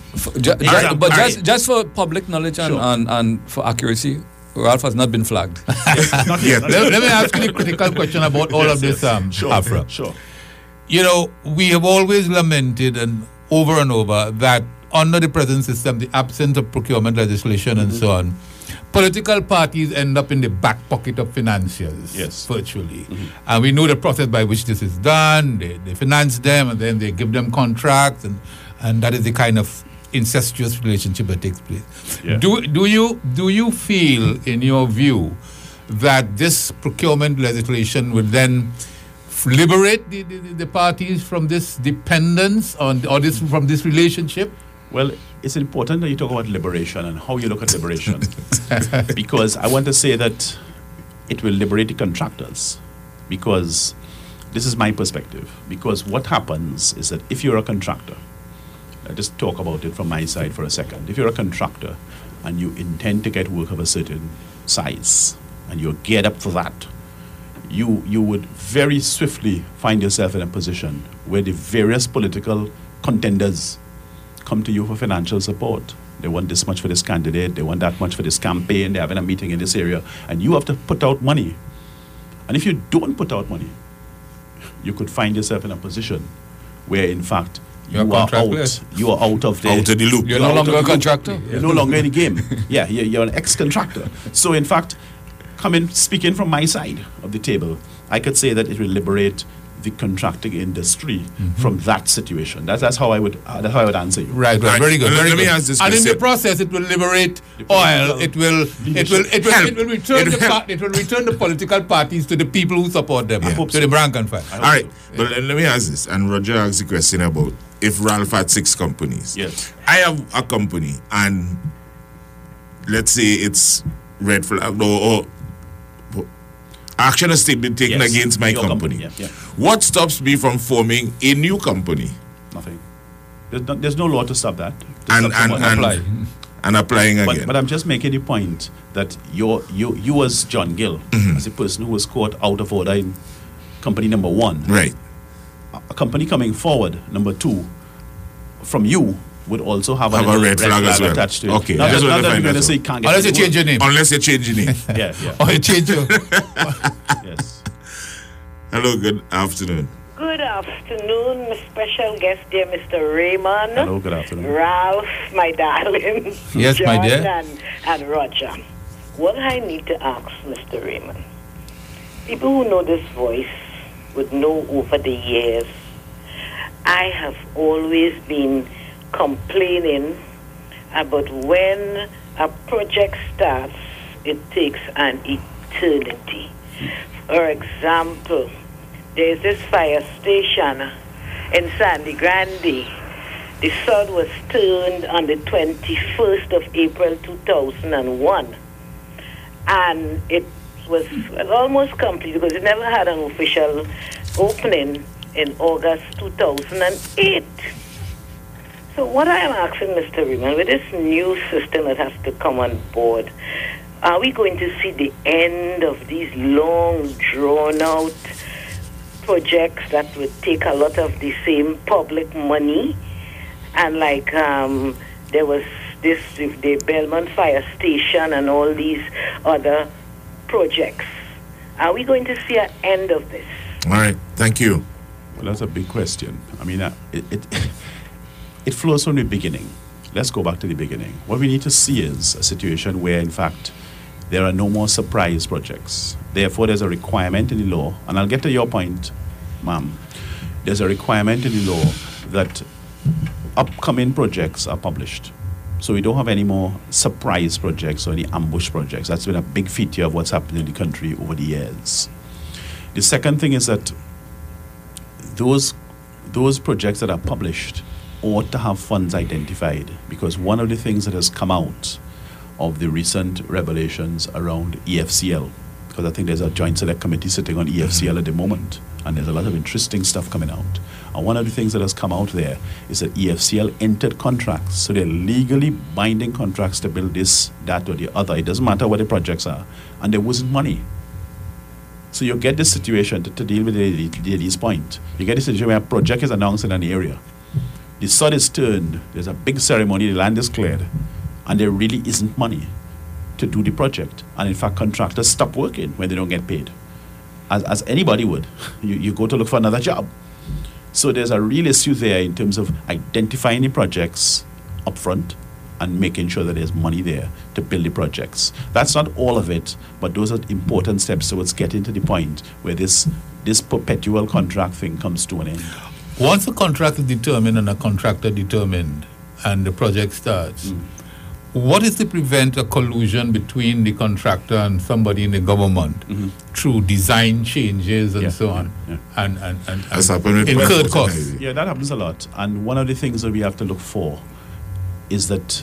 But just for public knowledge and for accuracy, Ralph has not been flagged. Not yet. Let me ask you a critical question about all of this, Afra. Sure. You know, we have always lamented and over that under the present system, the absence of procurement legislation and so on, political parties end up in the back pocket of financiers, virtually. And we know the process by which this is done. They finance them and then they give them contracts, and that is the kind of incestuous relationship that takes place. Yeah. Do you feel, in your view, that this procurement legislation would then liberate the parties from this dependence from this relationship? Well, it's important that you talk about liberation and how you look at liberation. Because I want to say that it will liberate the contractors. Because this is my perspective. Because what happens is that if you're a contractor, I'll just talk about it from my side for a second. If you're a contractor and you intend to get work of a certain size and you're geared up for that, you would very swiftly find yourself in a position where the various political contenders come to you for financial support. They want this much for this candidate, they want that much for this campaign, they're having a meeting in this area, and you have to put out money. And if you don't put out money, you could find yourself in a position where, in fact, you are out of the loop. You're no longer a contractor. You're no longer in the game. Yeah, you're an ex-contractor. So, in fact, speaking from my side of the table, I could say that it will liberate the contracting industry from that situation. That's how I would answer you. Right. Very good. Let me ask this question. And in the process, it will liberate oil. It will return the political parties to the people who support them. To the rank and file. All right, but let me ask this. And Roger asked the question about if Ralph had 6 companies. Yes. I have a company, and let's say it's red flag or action has been taken against my company. Yeah. What stops me from forming a new company? Nothing. There's no law to stop that. And applying again. But I'm just making the point that you as John Gill, as a person who was caught out of order in company number 1, right? A company coming forward, number 2, from you would also have a red flag as well. Attached to it. Okay. Not that you're say can't get unless you change your name. Unless you change your name. Yeah. Or you change your... Yes. Hello, good afternoon. Good afternoon, my special guest dear Mr. Raymond. Hello, good afternoon. Ralph, my darling. Yes, John, my dear. And Roger. What I need to ask Mr. Raymond, people who know this voice would know over the years, I have always been complaining about when a project starts, it takes an eternity. For example, there's this fire station in Sandy Grande. The sun was turned on the 21st of April 2001. And it was almost complete because it never had an official opening in August 2008. So what I am asking Mr. Raymond, with this new system that has to come on board, are we going to see the end of these long, drawn-out projects that would take a lot of the same public money? And like there was the Belmont Fire Station and all these other projects. Are we going to see an end of this? All right, thank you. Well, that's a big question. I mean, it flows from the beginning. Let's go back to the beginning. What we need to see is a situation where, in fact, there are no more surprise projects. Therefore, there's a requirement in the law, and I'll get to your point, ma'am. There's a requirement in the law that upcoming projects are published. So we don't have any more surprise projects or any ambush projects. That's been a big feature of what's happened in the country over the years. The second thing is that those projects that are published ought to have funds identified, because one of the things that has come out of the recent revelations around EFCL, because I think there's a joint select committee sitting on EFCL at the moment, and there's a lot of interesting stuff coming out. And one of the things that has come out there is that EFCL entered contracts. So they're legally binding contracts to build this, that, or the other. It doesn't matter what the projects are. And there wasn't money. So you get this situation to deal with this point. You get this situation where a project is announced in an area. The sun is turned. There's a big ceremony. The land is cleared. And there really isn't money to do the project. And in fact, contractors stop working when they don't get paid. As anybody would. You go to look for another job. So there's a real issue there in terms of identifying the projects up front and making sure that there's money there to build the projects. That's not all of it, but those are important steps towards getting to the point where this perpetual contract thing comes to an end. Once a contract is determined and a contractor determined and the project starts, what is to prevent a collusion between the contractor and somebody in the government through design changes and so on? And incurred costs? Yeah, that happens a lot. And one of the things that we have to look forward to, is that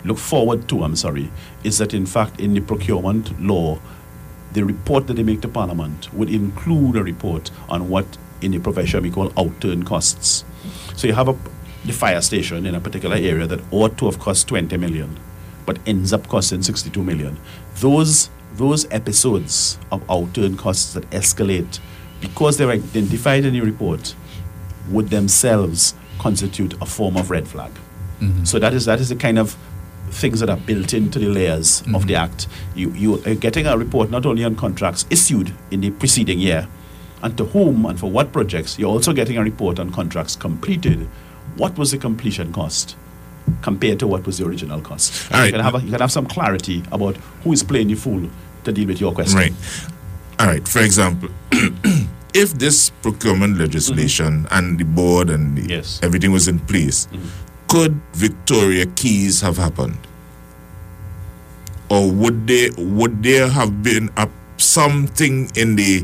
in fact in the procurement law, the report that they make to Parliament would include a report on what in the profession we call outturn costs. So you have the fire station in a particular area that ought to have cost 20 million. But ends up costing 62 million. Those episodes of outturn costs that escalate because they're identified in the report would themselves constitute a form of red flag. So that is the kind of things that are built into the layers of the Act. You are getting a report not only on contracts issued in the preceding year and to whom and for what projects, you're also getting a report on contracts completed. What was the completion cost compared to what was the original cost? All right. You can have some clarity about who is playing the fool to deal with your question. Right. All right. For example, if this procurement legislation and the board and everything was in place, could Victoria Keys have happened? Or would there have been something in the...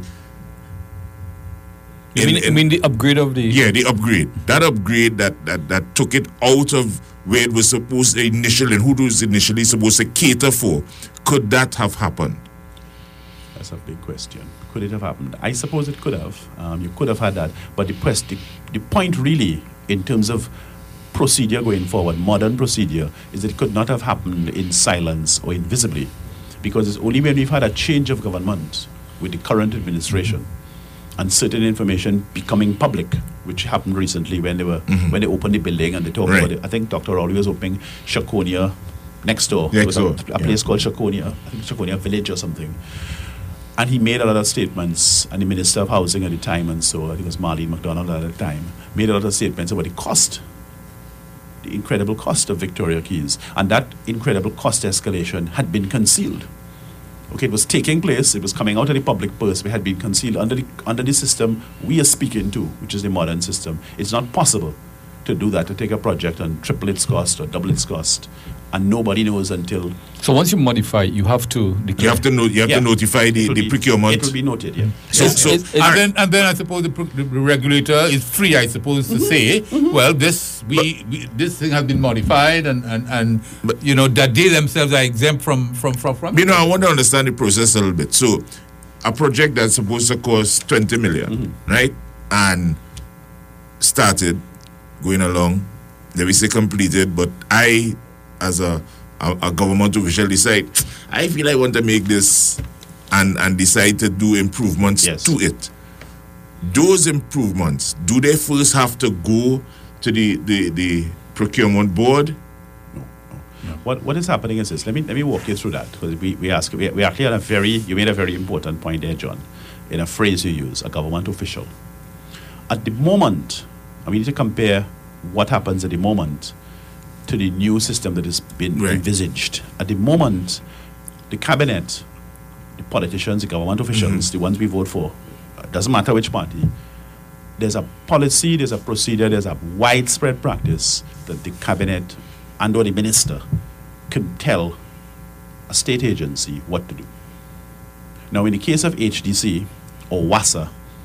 You mean the upgrade of the... Yeah, the upgrade. That upgrade that took it out of where it was supposed to initially, and who it was initially supposed to cater for. Could that have happened? That's a big question. Could it have happened? I suppose it could have. You could have had that. But the point really, in terms of procedure going forward, modern procedure, is that it could not have happened in silence or invisibly. Because it's only when we've had a change of government with the current administration and certain information becoming public, which happened recently when they opened the building and they talked about it. I think Dr. Rowley was opening Shakonia next door. There was a place called Shakonia, I think Shakonia Village or something. And he made a lot of statements, and the Minister of Housing at the time, and so I think it was Marlene MacDonald at the time, made a lot of statements about the incredible cost of Victoria Keys. And that incredible cost escalation had been concealed. Okay, it was taking place, it was coming out of the public purse, it had been concealed under the system we are speaking to, which is the modern system. It's not possible to do that, to take a project and triple its cost or double its cost, and nobody knows until... So once you modify, you have to declare. You have to notify the procurement. It will be noted, yeah. And then I suppose the regulator is free, I suppose, to say, well, this thing has been modified, and that they themselves are exempt from. I want to understand the process a little bit. So, a project that's supposed to cost 20 million, right, and started going along, then we say completed, but I, as a government official, decide, I feel I want to make this and decide to do improvements to it. Those improvements, do they first have to go to the procurement board? No. What is happening is this. Let me walk you through that, because we actually had you made a very important point there, John, in a phrase you use, a government official. At the moment, we need to compare what happens at the moment to the new system that has been envisaged. At the moment, the cabinet, the politicians, the government officials, the ones we vote for, doesn't matter which party, there's a policy, there's a procedure, there's a widespread practice that the cabinet and or the minister can tell a state agency what to do. Now, in the case of HDC or WASA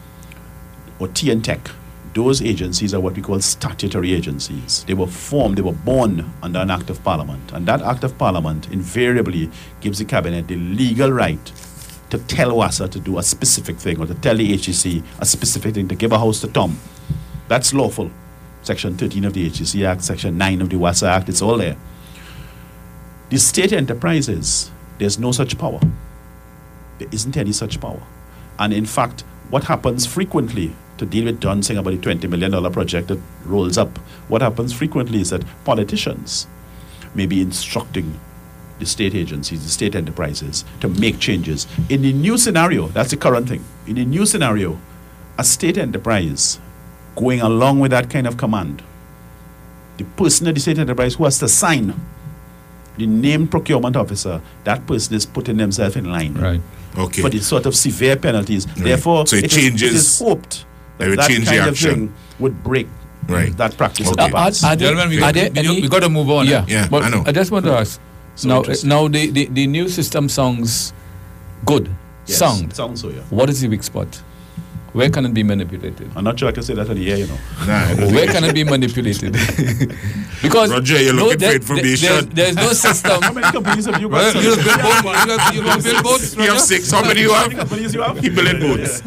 or TNTech, those agencies are what we call statutory agencies. They were born under an Act of Parliament. And that Act of Parliament invariably gives the Cabinet the legal right to tell WASA to do a specific thing or to tell the HEC a specific thing, to give a house to Tom. That's lawful. Section 13 of the HEC Act, Section 9 of the WASA Act, it's all there. The state enterprises, there's no such power. There isn't any such power. And in fact, what happens frequently, to deal with John saying about the $20 million project that rolls up, what happens frequently is that politicians may be instructing the state agencies, the state enterprises, to make changes. In the new scenario, that's the current thing. In the new scenario, a state enterprise going along with that kind of command, the person at the state enterprise who has to sign, the named procurement officer, that person is putting themselves in line for the sort of severe penalties. Right. Therefore, so it is hoped that kind of thing would break that practice. Okay. Gentlemen, we got to move on. Yeah, but I know. I just want to ask, now the new system sounds good. Yes, sounds so, yeah. What is the weak spot? Where can it be manipulated? I'm not sure I can say that on the air, Where can it be manipulated? Because Roger, you're looking for information. There's no system. How many companies have you got? You build boats? You have 6. How many you have? Companies you have? He built boats.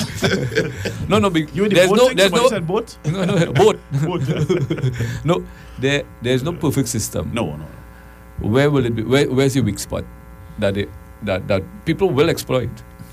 There's no boat. No, there's no perfect system. No. Where will it be? Where's your weak spot that people will exploit?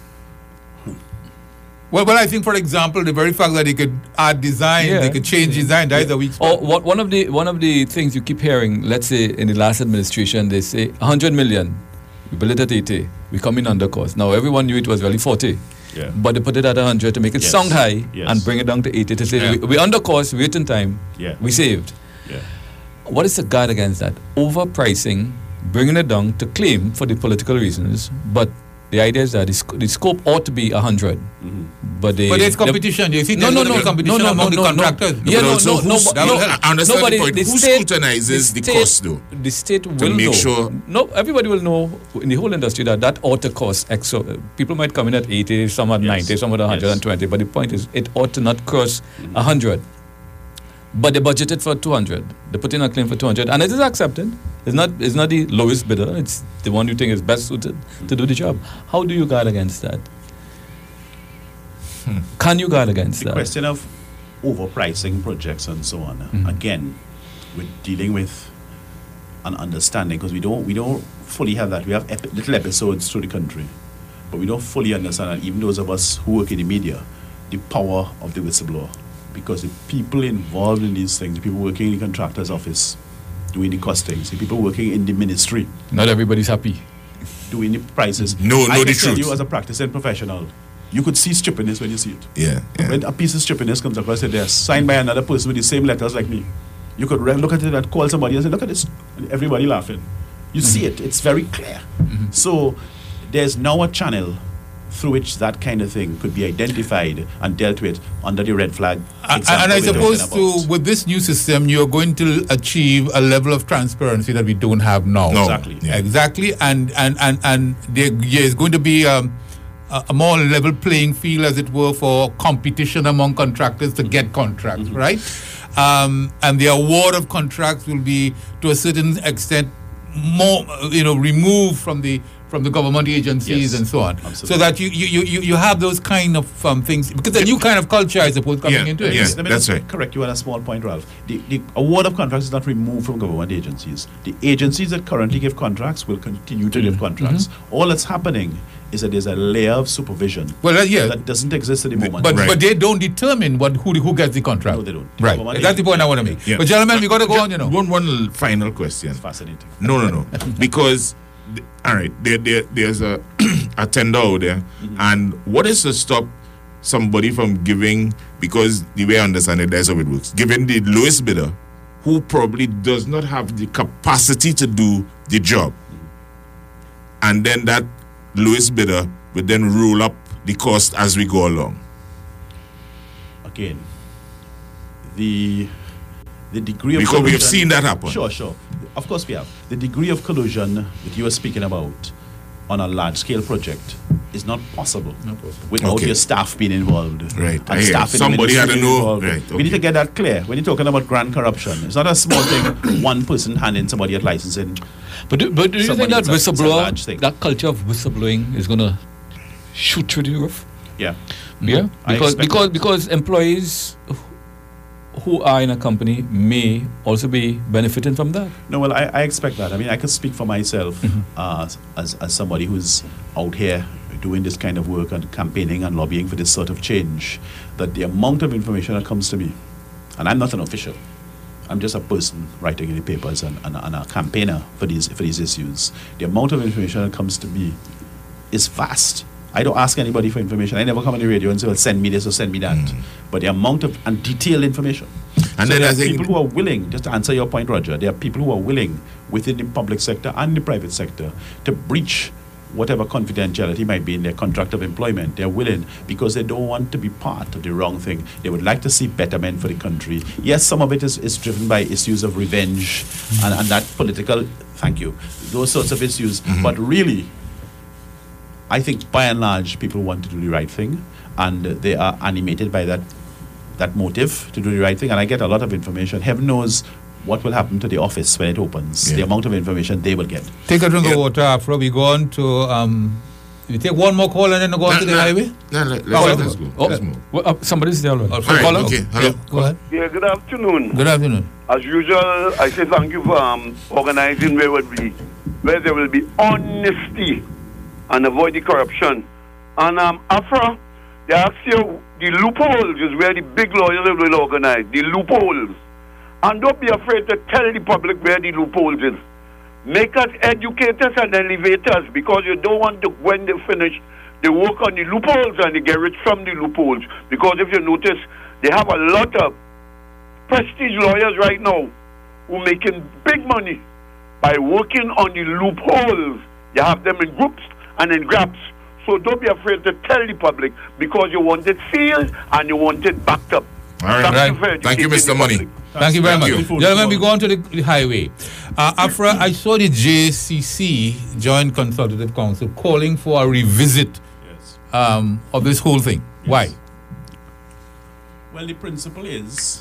Well, I think, for example, the very fact that they could add design, they could change design, that is a weak spot. Or one of the things you keep hearing, let's say in the last administration, they say 100 million, we build it at 80, we come in under cost. Now, everyone knew it was really 40, but they put it at 100 to make it sound high and bring it down to 80 to say, we under cost, wait in time, we saved. Yeah. What is the guard against that? Overpricing, bringing it down to claim for the political reasons, but the idea is that the scope ought to be 100, but there's competition. Do you think there's competition among the contractors? I understand the point. Who scrutinizes the cost, though? The state will make know. Sure. No, everybody will know in the whole industry that ought to cost X. So people might come in at 80, some at 90, some at 120. But the point is, it ought to not cross 100. But they budgeted for 200. They put in a claim for 200, and it is accepted. It's not the lowest bidder. It's the one you think is best suited to do the job. How do you guard against that? Can you guard against that? The question of overpricing projects and so on. Again, we're dealing with an understanding, because we don't fully have that. We have little episodes through the country, but we don't fully understand. And even those of us who work in the media, the power of the whistleblower. Because the people involved in these things, the people working in the contractor's office, doing the costings, the people working in the ministry. Not everybody's happy. Doing the prices. I can tell you as a practicing professional, you could see stupidness when you see it. Yeah. When a piece of stupidness comes across the desk, signed by another person with the same letters like me, you could look at it and call somebody and say, look at this. And everybody laughing. You see it. It's very clear. So there's now a channel through which that kind of thing could be identified and dealt with under the red flag. And I suppose with this new system, you're going to achieve a level of transparency that we don't have now. Exactly. And there is going to be a more level playing field, as it were, for competition among contractors to get contracts, right? And the award of contracts will be, to a certain extent, more removed from the government agencies and so on. Absolutely. So that you have those kind of things, because a new kind of culture, I suppose, coming into it. Yes, that's right. Correct you on a small point, Ralph. The award of contracts is not removed from government agencies. The agencies that currently give contracts will continue to give contracts. All that's happening is that there's a layer of supervision that doesn't exist at the moment. But they don't determine who gets the contract. No, they don't. Right. That's the point I want to make. Yeah. But gentlemen, we got to go on, One final question. It's fascinating. No. Because all right, there's a tender out there, and what is to stop somebody from giving, because the way I understand it, that's how it works, giving the lowest bidder, who probably does not have the capacity to do the job, and then that lowest bidder would then roll up the cost as we go along? Again, the degree of because collusion, we have seen that happen. Sure. Of course we have. The degree of collusion that you are speaking about on a large-scale project is not possible without your staff being involved. Right. And staff somebody had to know. Right. Okay. We need to get that clear. When you're talking about grand corruption, it's not a small thing, one person handing somebody at licensing. But do you think that whistleblower, that culture of whistleblowing is going to shoot through the roof? Yeah. Yeah, because employees who are in a company may also be benefiting from that. No, well, I expect that. I mean, I can speak for myself as somebody who's out here doing this kind of work and campaigning and lobbying for this sort of change, that the amount of information that comes to me, and I'm not an official, I'm just a person writing in the papers and a campaigner for these issues. The amount of information that comes to me is vast. I don't ask anybody for information. I never come on the radio and say, well, send me this or send me that. But the amount of and detailed information. And so then there are people who are willing, just to answer your point, Roger, there are people who are willing within the public sector and the private sector to breach whatever confidentiality might be in their contract of employment. They're willing because they don't want to be part of the wrong thing. They would like to see betterment for the country. Yes, some of it is driven by issues of revenge and that political, thank you, those sorts of issues. But really, I think by and large, people want to do the right thing, and they are animated by that motive to do the right thing. And I get a lot of information. Heaven knows what will happen to the office when it opens, the amount of information they will get. Take a drink of water, Afro. We go on to, we take one more call and then go on to the highway? Let's go. Let's move. Somebody's there already. Okay, hello. Go ahead. Yeah, good afternoon. Good afternoon. As usual, I say thank you for organizing where there will be honesty and avoid the corruption. And Afra, they ask you, the loopholes is where the big lawyers will organize, the loopholes. And don't be afraid to tell the public where the loopholes is. Make us educators and elevators, because you don't want to, when they finish, they work on the loopholes and they get rich from the loopholes. Because if you notice, they have a lot of prestige lawyers right now who making big money by working on the loopholes. You have them in groups and in grabs. So don't be afraid to tell the public, because you want it sealed and you want it backed up. All right. Thank you, Mr. Money. Thank you very much. Gentlemen, we go on to the highway. Afra, I saw the JCC, Joint Consultative Council, calling for a revisit of this whole thing. Yes. Why? Well, the principle is,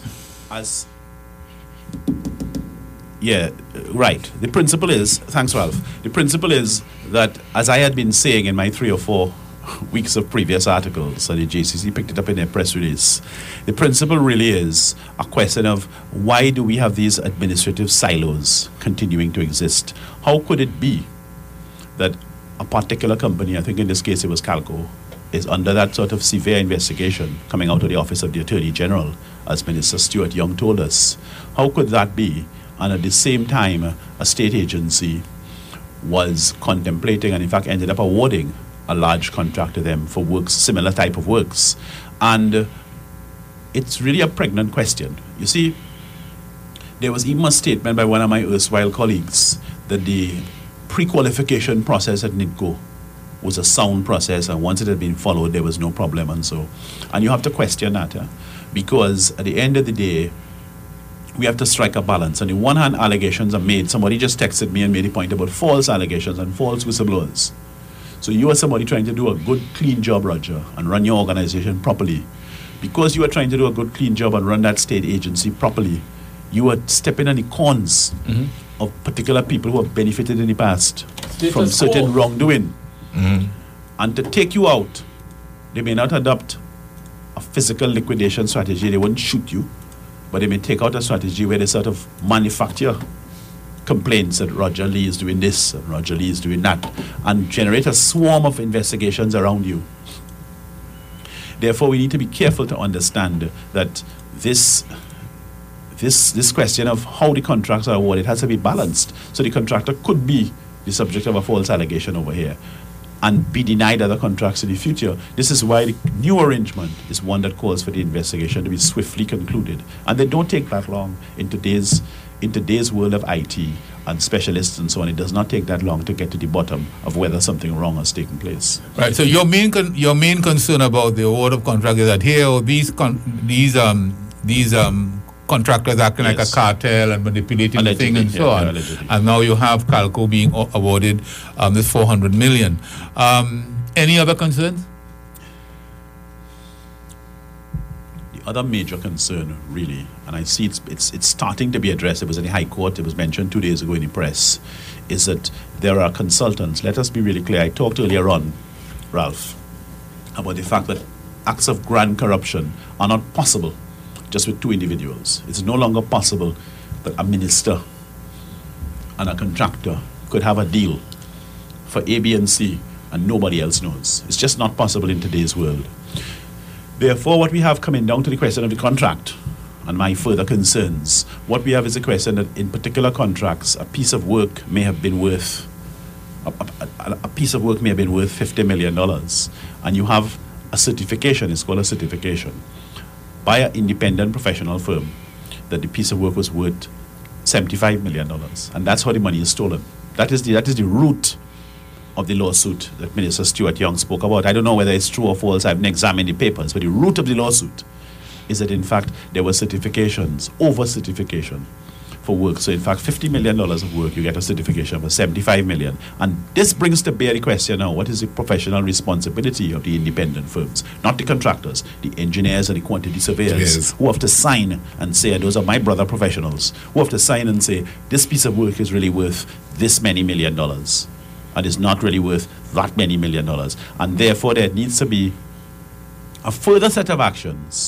The principle is, thanks, Ralph. The principle is that, as I had been saying in my 3 or 4 weeks of previous articles, so the JCC picked it up in their press release, the principle really is a question of why do we have these administrative silos continuing to exist? How could it be that a particular company, I think in this case it was Calco, is under that sort of severe investigation coming out of the Office of the Attorney General, as Minister Stuart Young told us? How could that be? And at the same time, a state agency was contemplating and in fact ended up awarding a large contract to them for works, similar type of works. And it's really a pregnant question. You see, there was even a statement by one of my erstwhile colleagues that the pre-qualification process at NIDCO was a sound process, and once it had been followed, there was no problem. And you have to question that, because at the end of the day, we have to strike a balance. On the one hand, allegations are made. Somebody just texted me and made a point about false allegations and false whistleblowers. So you are somebody trying to do a good, clean job, Roger, and run your organization properly. Because you are trying to do a good, clean job and run that state agency properly, you are stepping on the corns of particular people who have benefited in the past from certain wrongdoing. And to take you out, they may not adopt a physical liquidation strategy. They won't shoot you, but they may take out a strategy where they sort of manufacture complaints that Roger Lee is doing this and Roger Lee is doing that, and generate a swarm of investigations around you. Therefore, we need to be careful to understand that this question of how the contracts are awarded has to be balanced. So the contractor could be the subject of a false allegation over here and be denied other contracts in the future. This is why the new arrangement is one that calls for the investigation to be swiftly concluded. And they don't take that long in today's world of IT and specialists and so on. It does not take that long to get to the bottom of whether something wrong has taken place. Right. So your main concern about the award of contract is that here these contractors acting like a cartel and manipulating the thing and so on. And now you have Calco being awarded this 400 million. Any other concerns? The other major concern, really, and I see it's starting to be addressed, it was in the High Court, it was mentioned 2 days ago in the press, is that there are consultants. Let us be really clear. I talked earlier on, Ralph, about the fact that acts of grand corruption are not possible just with two individuals. It's no longer possible that a minister and a contractor could have a deal for A, B, and C and nobody else knows. It's just not possible in today's world. Therefore, what we have coming down to the question of the contract and my further concerns, what we have is a question that in particular contracts, a piece of work may have been worth $50 million, and you have a certification, it's called a certification, by an independent professional firm that the piece of work was worth $75 million, and that's how the money is stolen. That is the root of the lawsuit that Minister Stuart Young spoke about. I don't know whether it's true or false. I haven't examined the papers, but the root of the lawsuit is that in fact there were certifications, over certification for work. So in fact, $50 million of work, you get a certification for $75 million. And this brings to bear the question now, what is the professional responsibility of the independent firms? Not the contractors, the engineers and the quantity surveyors who have to sign and say, those are my brother professionals, who have to sign and say, this piece of work is really worth this many $1 million and is not really worth that many $1 million. And therefore there needs to be a further set of actions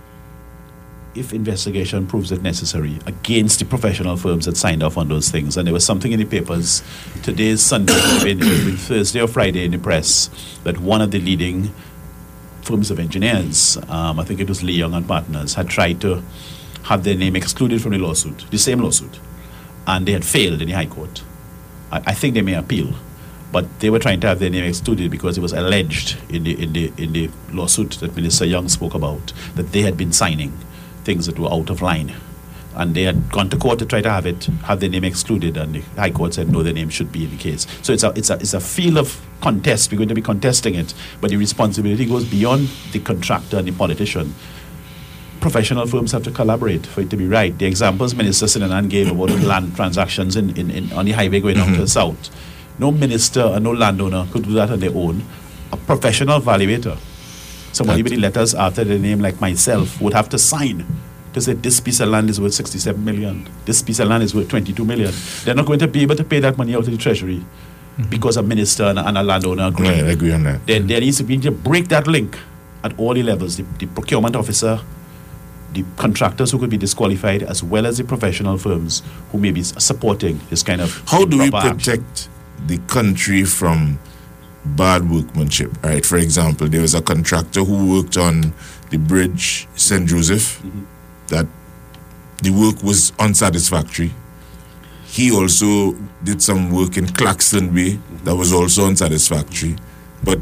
if investigation proves it necessary, against the professional firms that signed off on those things. And there was something in the papers, today's Sunday, maybe Thursday or Friday in the press, that one of the leading firms of engineers, I think it was Lee Young and Partners, had tried to have their name excluded from the lawsuit, the same lawsuit, and they had failed in the High Court. I think they may appeal, but they were trying to have their name excluded because it was alleged in the lawsuit that Minister Young spoke about that they had been signing things that were out of line, and they had gone to court to try to have their name excluded, and the High Court said no, their name should be in the case. So it's a field of contest. We're going to be contesting it, but the responsibility goes beyond the contractor and the politician. Professional firms have to collaborate for it to be right. The examples Minister Sinanan gave about land transactions on the highway going down to the south, no minister and no landowner could do that on their own. A professional valuator, somebody with the letters after their name like myself, would have to sign to say this piece of land is worth 67 million, this piece of land is worth 22 million. They're not going to be able to pay that money out of the treasury because a minister and a landowner agree. Right, I agree on that. There needs to be to break that link at all the levels. The procurement officer, the contractors who could be disqualified, as well as the professional firms who may be supporting this kind of. How do we protect the country from bad workmanship? All right, for example, there was a contractor who worked on the bridge St. Joseph, that the work was unsatisfactory. He also did some work in Claxton Bay that was also unsatisfactory. But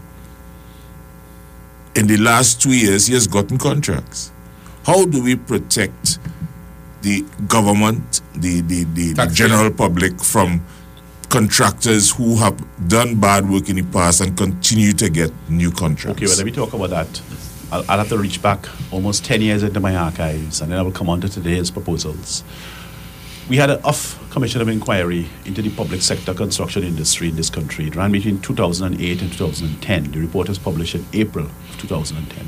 in the last 2 years, he has gotten contracts. How do we protect the government, the general public from contractors who have done bad work in the past and continue to get new contracts? Okay, well, let me talk about that. I'll have to reach back almost 10 years into my archives, and then I will come on to today's proposals. We had an commission of inquiry into the public sector construction industry in this country. It ran between 2008 and 2010. The report was published in April of 2010.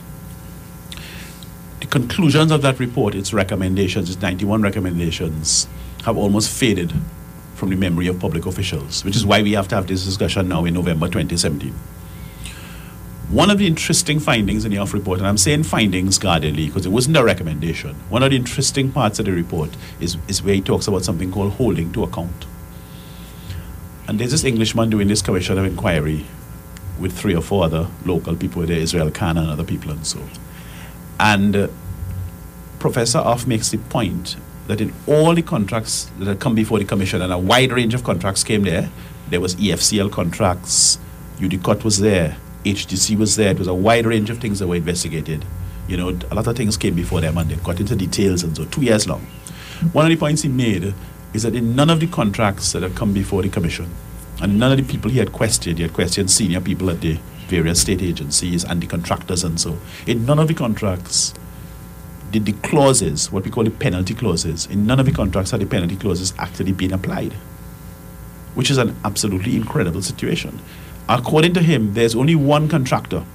The conclusions of that report, its recommendations, its 91 recommendations, have almost faded from the memory of public officials, which is why we have to have this discussion now in November 2017. One of the interesting findings in the report, and I'm saying findings guardedly because it wasn't a recommendation, one of the interesting parts of the report is where he talks about something called holding to account. And there's this Englishman doing this commission of inquiry with 3 or 4 other local people there, Israel Khan and other people and so. And Professor Off makes the point that in all the contracts that had come before the commission, and a wide range of contracts came there was EFCL contracts, UDCOT was there, HDC was there. It was a wide range of things that were investigated. You know, a lot of things came before them and they got into details, and so 2 years long. One of the points he made is that in none of the contracts that had come before the commission, and none of the people he had questioned senior people at the various state agencies and the contractors and so, in none of the contracts did the clauses, what we call the penalty clauses, in none of the contracts had the penalty clauses actually been applied, which is an absolutely incredible situation. According to him, there's only one contractor,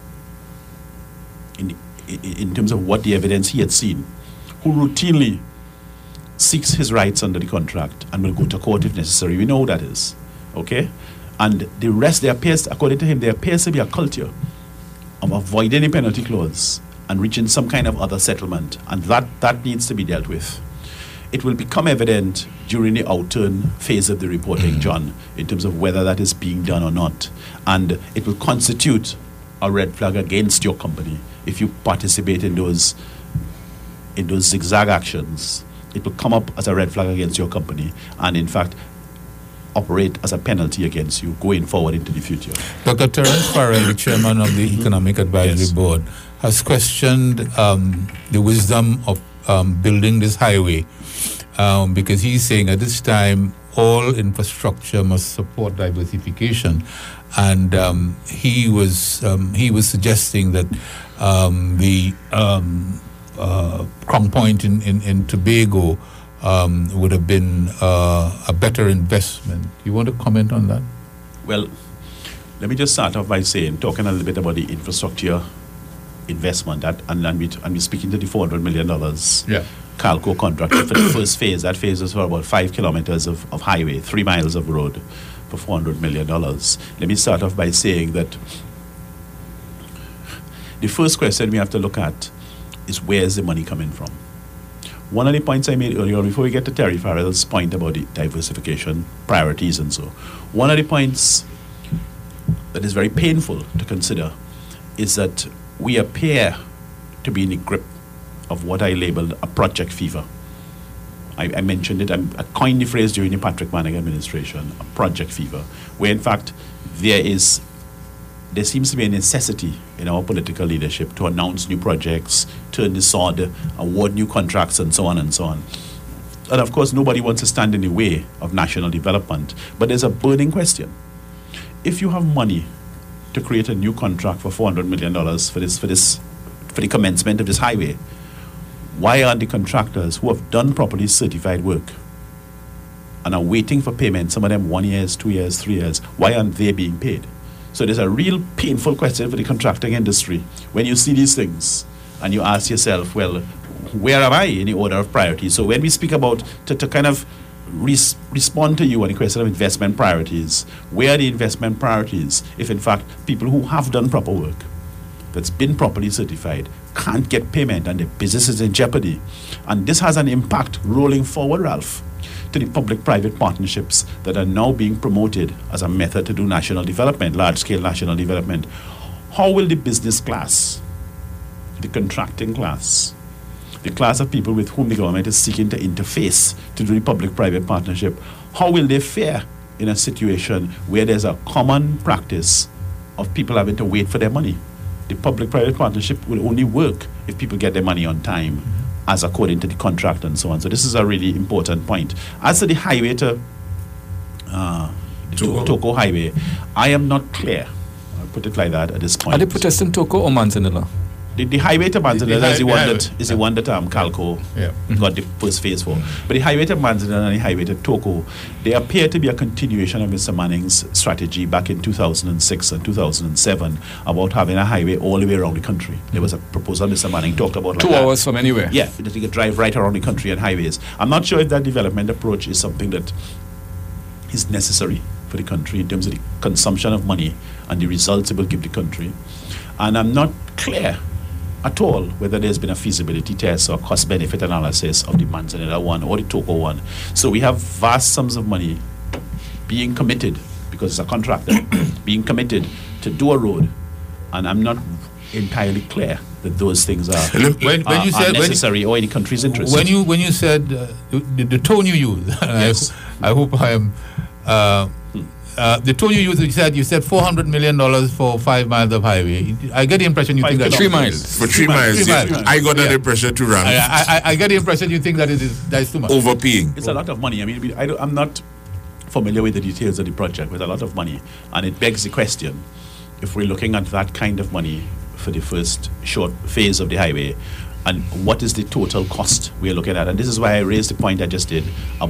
in terms of what the evidence he had seen, who routinely seeks his rights under the contract and will go to court if necessary. We know who that is, okay? And the rest, according to him, there appears to be a culture of avoiding a penalty clause and reaching some kind of other settlement, and that needs to be dealt with. It will become evident during the outturn phase of the reporting, John, in terms of whether that is being done or not. And it will constitute a red flag against your company if you participate in those zigzag actions. It will come up as a red flag against your company and, in fact, operate as a penalty against you going forward into the future. Dr. Terence Farrell, the chairman of the Economic Advisory Board, has questioned the wisdom of building this highway because he's saying at this time all infrastructure must support diversification, and he was suggesting that the Crown Point in Tobago would have been a better investment. You want to comment on that? Well, let me just start off by talking a little bit about the infrastructure investment, and we're speaking to the $400 million Calco contract for the first phase. That phase is for about 5 kilometers of highway, 3 miles of road for $400 million. Let me start off by saying that the first question we have to look at is where is the money coming from? One of the points I made earlier, before we get to Terry Farrell's point about the diversification priorities and so, one of the points that is very painful to consider is that we appear to be in the grip of what I labeled a project fever. I mentioned it, I coined the phrase during the Patrick Manning administration, a project fever, where in fact there seems to be a necessity in our political leadership to announce new projects, turn the sword, award new contracts, and so on and so on. And of course, nobody wants to stand in the way of national development. But there's a burning question. If you have money to create a new contract for $400 million for the commencement of this highway, why aren't the contractors who have done properly certified work and are waiting for payment, some of them 1 year, 2 years, 3 years, why aren't they being paid? So there's a real painful question for the contracting industry when you see these things and you ask yourself, well, where am I in the order of priority? So when we speak about, to kind of respond to you on the question of investment priorities, where are the investment priorities if in fact people who have done proper work, that's been properly certified, can't get payment and the business is in jeopardy? And this has an impact rolling forward, Ralph, to the public-private partnerships that are now being promoted as a method to do national development, large-scale national development. How will the business class, the contracting class, the class of people with whom the government is seeking to interface to do the public-private partnership, how will they fare in a situation where there's a common practice of people having to wait for their money? The public-private partnership will only work if people get their money on time, as according to the contract and so on. So this is a really important point. As to the highway to Toko Highway, I am not clear. I'll put it like that at this point. Are they protesting Toko or Manzanilla? The highway to Manzanilla is the one that Calco got the first phase for. But the highway to Manzanilla and the highway to Toko, they appear to be a continuation of Mr. Manning's strategy back in 2006 and 2007 about having a highway all the way around the country. There was a proposal Mr. Manning talked about like 2 hours from anywhere. Yeah, that you could drive right around the country on highways. I'm not sure if that development approach is something that is necessary for the country in terms of the consumption of money and the results it will give the country. And I'm not clear at all whether there's been a feasibility test or cost-benefit analysis of the Manzanilla one or the Toko one. So we have vast sums of money being committed, because it's a contractor, being committed to do a road, and I'm not entirely clear that those things are necessary or in the country's interest. When you said the tone you used, yes. I hope I am... the tone you used, you said $400 million for 5 miles of highway. I get the impression you think that 3 miles. For 3 miles, I got that impression too, Ram. I get the impression you think that is too much. Overpaying. It's a lot of money. I mean, I'm not familiar with the details of the project, but a lot of money, and it begs the question: if we're looking at that kind of money for the first short phase of the highway, and what is the total cost we're looking at? And this is why I raised the point I just did about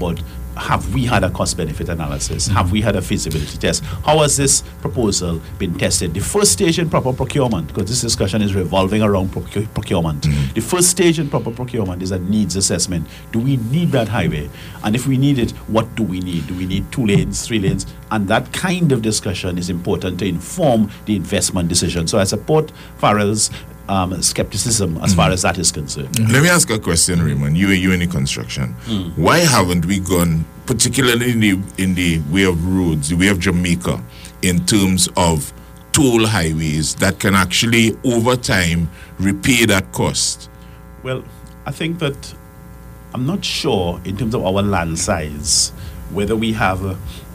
have we had a cost-benefit analysis? Have we had a feasibility test? How has this proposal been tested? The first stage in proper procurement, because this discussion is revolving around procurement. The first stage in proper procurement is a needs assessment. Do we need that highway? And if we need it, what do we need? Do we need 2 lanes, 3 lanes? And that kind of discussion is important to inform the investment decision. So I support Farrell's skepticism as far as that is concerned. Let me ask a question, Raymond. You in the construction. Why haven't we gone, particularly in the way of roads, the way of Jamaica, in terms of toll highways that can actually, over time, repay that cost? Well, I think that I'm not sure in terms of our land size whether we have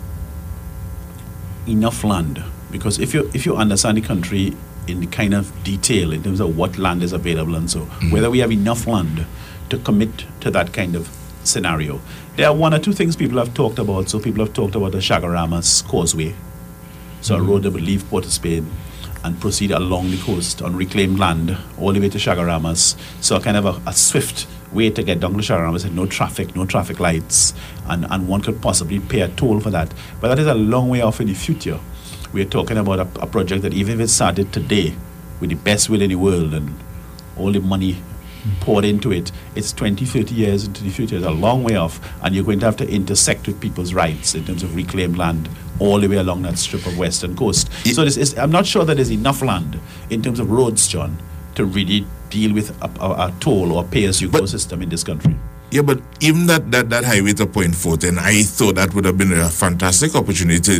enough land, because if you understand the country in the kind of detail in terms of what land is available and so, whether we have enough land to commit to that kind of scenario. There are 1 or 2 things people have talked about. So people have talked about the Chaguaramas Causeway, so a road that would leave Port of Spain and proceed along the coast on reclaimed land all the way to Chaguaramas. So kind of a swift way to get down to Chaguaramas and no traffic lights, and one could possibly pay a toll for that. But that is a long way off in the future. We're talking about a project that even if it started today with the best will in the world and all the money poured into it, it's 20, 30 years into the future. It's a long way off, and you're going to have to intersect with people's rights in terms of reclaimed land all the way along that strip of western coast. So I'm not sure that there's enough land in terms of roads, John, to really deal with a toll or pay-as-you-go system in this country. Yeah, but even that highway to Point Fortin, I thought that would have been a fantastic opportunity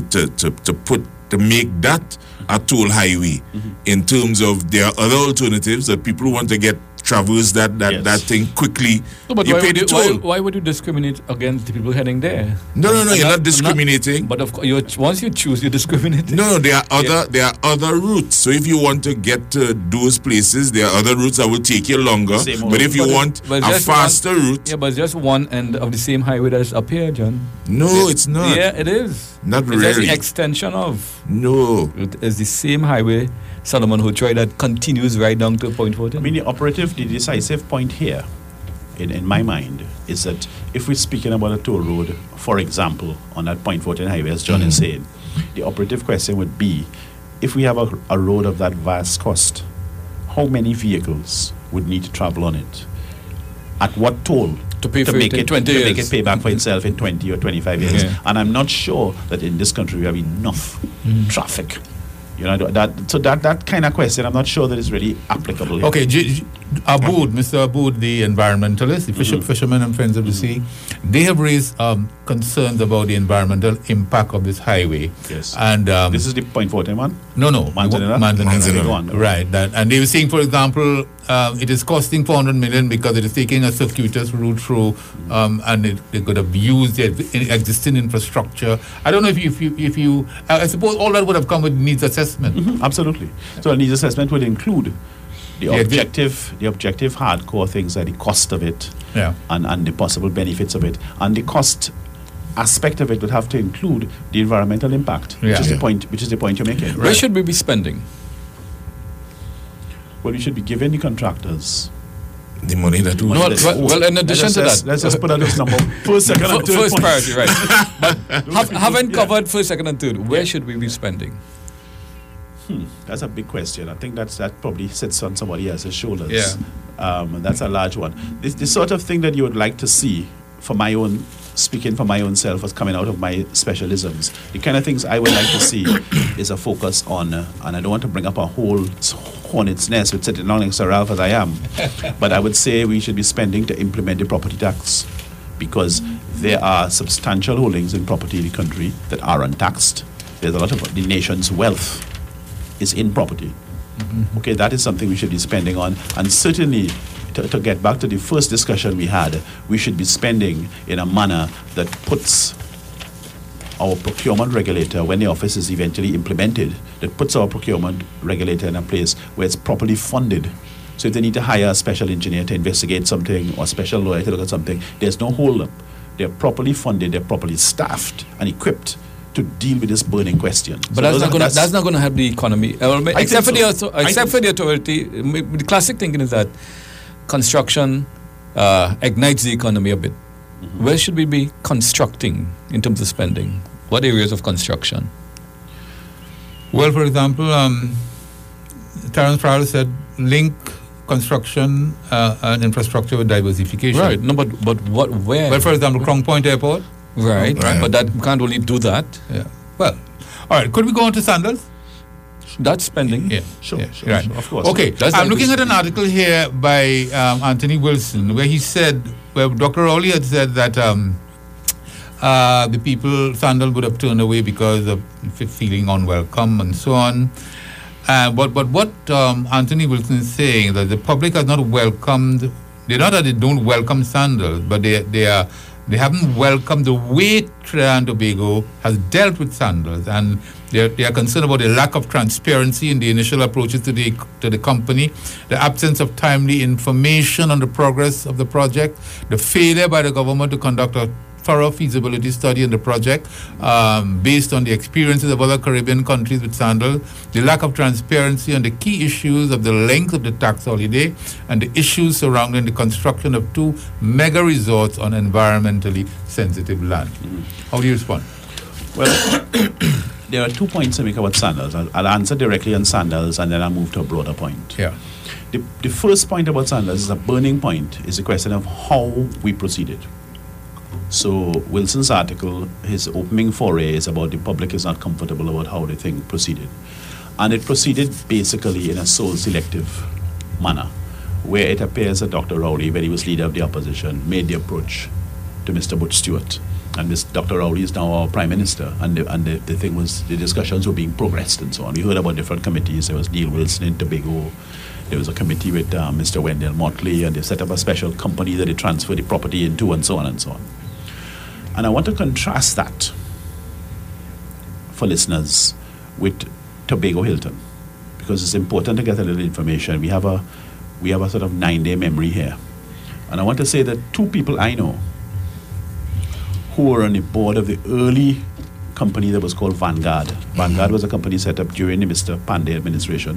to make that a toll highway. In terms of there are other alternatives that people who want to traverse that thing quickly. No, but why would you discriminate against the people heading there? No, you're not discriminating. But of course, once you choose, you discriminate. No, there are other routes. So if you want to get to those places, there are other routes that will take you longer. But if you want a faster route, but it's just one end of the same highway that's up here, John. No, it's not. Yeah, it is. Not really. It's just the extension of. No, it is the same highway. Solomon Hochoy that continues right down to Point Fortin. I mean, the decisive point here, in my mind, is that if we're speaking about a toll road, for example, on that Point Fortin highway, as John is saying, the operative question would be, if we have a road of that vast cost, how many vehicles would need to travel on it? At what toll? To make it pay back for itself in 20 or 25 years. Yeah. And I'm not sure that in this country we have enough traffic. You know, that kind of question, I'm not sure that is really applicable here. Okay, Mr. Aboud, the environmentalist, the fishermen and Friends of the Sea, they have raised concerns about the environmental impact of this highway. Yes. And this is the Point Fortin one? No. Manzanilla. Right. And they were saying, for example, it is costing $400 million because it is taking a circuitous route through, and they could have used the existing infrastructure. I don't know if you I suppose all that would have come with needs assessment. Absolutely. So a needs assessment would include the objective hardcore things like the cost of it, and the possible benefits of it, and the cost aspect of it would have to include the environmental impact, which is the point you're making. Where should we be spending? Well, we should be giving the contractors the money that we well, in addition to that, let's just put out this number. First, second, and third. First priority, right? But haven't covered first, second, and third. Where should we be spending? That's a big question. I think that probably sits on somebody else's shoulders. That's a large one. The sort of thing that you would like to see, speaking for my own self, was coming out of my specialisms. The kind of things I would like to see is a focus on, and I don't want to bring up a whole hornet's nest with sitting down next to Ralph as I am, but I would say we should be spending to implement the property tax, because there are substantial holdings in property in the country that are untaxed. There's a lot of the nation's wealth is in property. Okay, that is something we should be spending on, and certainly to get back to the first discussion we had, we should be spending in a manner that puts our procurement regulator, when the office is eventually implemented, that puts our procurement regulator in a place where it's properly funded. So if they need to hire a special engineer to investigate something or a special lawyer to look at something, there's no hold up. They're properly funded, they're properly staffed and equipped to deal with this burning question. But that's not going to help the economy. Except for the authority. The classic thinking is that construction ignites the economy a bit. where should we be constructing in terms of spending? What areas of construction? Well, for example, Terence Farrell said link construction and infrastructure with diversification. Right. No, but where? Well, for example, Crown Point Airport. Right. But that we can't only do that. Yeah. Well, all right. Could we go on to Sandals? That's spending. Yeah. Sure. Right. Of course. Okay. I'm looking at an article here by Anthony Wilson where he said, where Dr. Rowley had said that the people, Sandal would have turned away because of feeling unwelcome and so on. But what Anthony Wilson is saying, that the public has not welcomed, they're not that they don't welcome Sandals, but they haven't welcomed the way Trinidad and Tobago has dealt with Sandals, and they are concerned about the lack of transparency in the initial approaches to the company, the absence of timely information on the progress of the project, the failure by the government to conduct a thorough feasibility study on the project based on the experiences of other Caribbean countries with Sandals, the lack of transparency on the key issues of the length of the tax holiday, and the issues surrounding the construction of 2 mega resorts on environmentally sensitive land. How do you respond? Well, there are 2 points to make about Sandals. I'll answer directly on Sandals and then I'll move to a broader point. Yeah. The first point about Sandals is a burning point, is the question of how we proceeded. So Wilson's article, his opening foray is about the public is not comfortable about how the thing proceeded. And it proceeded basically in a sole selective manner, where it appears that Dr. Rowley, when he was leader of the opposition, made the approach to Mr. Butch Stewart. And Dr. Rowley is now our Prime Minister, and the thing was, the discussions were being progressed and so on. We heard about different committees. There was Neil Wilson in Tobago. There was a committee with Mr. Wendell Motley, and they set up a special company that they transferred the property into, and so on and so on. And I want to contrast that for listeners with Tobago Hilton, because it's important to get a little information. We have a sort of 9-day memory here. And I want to say that 2 people I know who were on the board of the early company that was called Vanguard. Vanguard was a company set up during the Mr. Pandey administration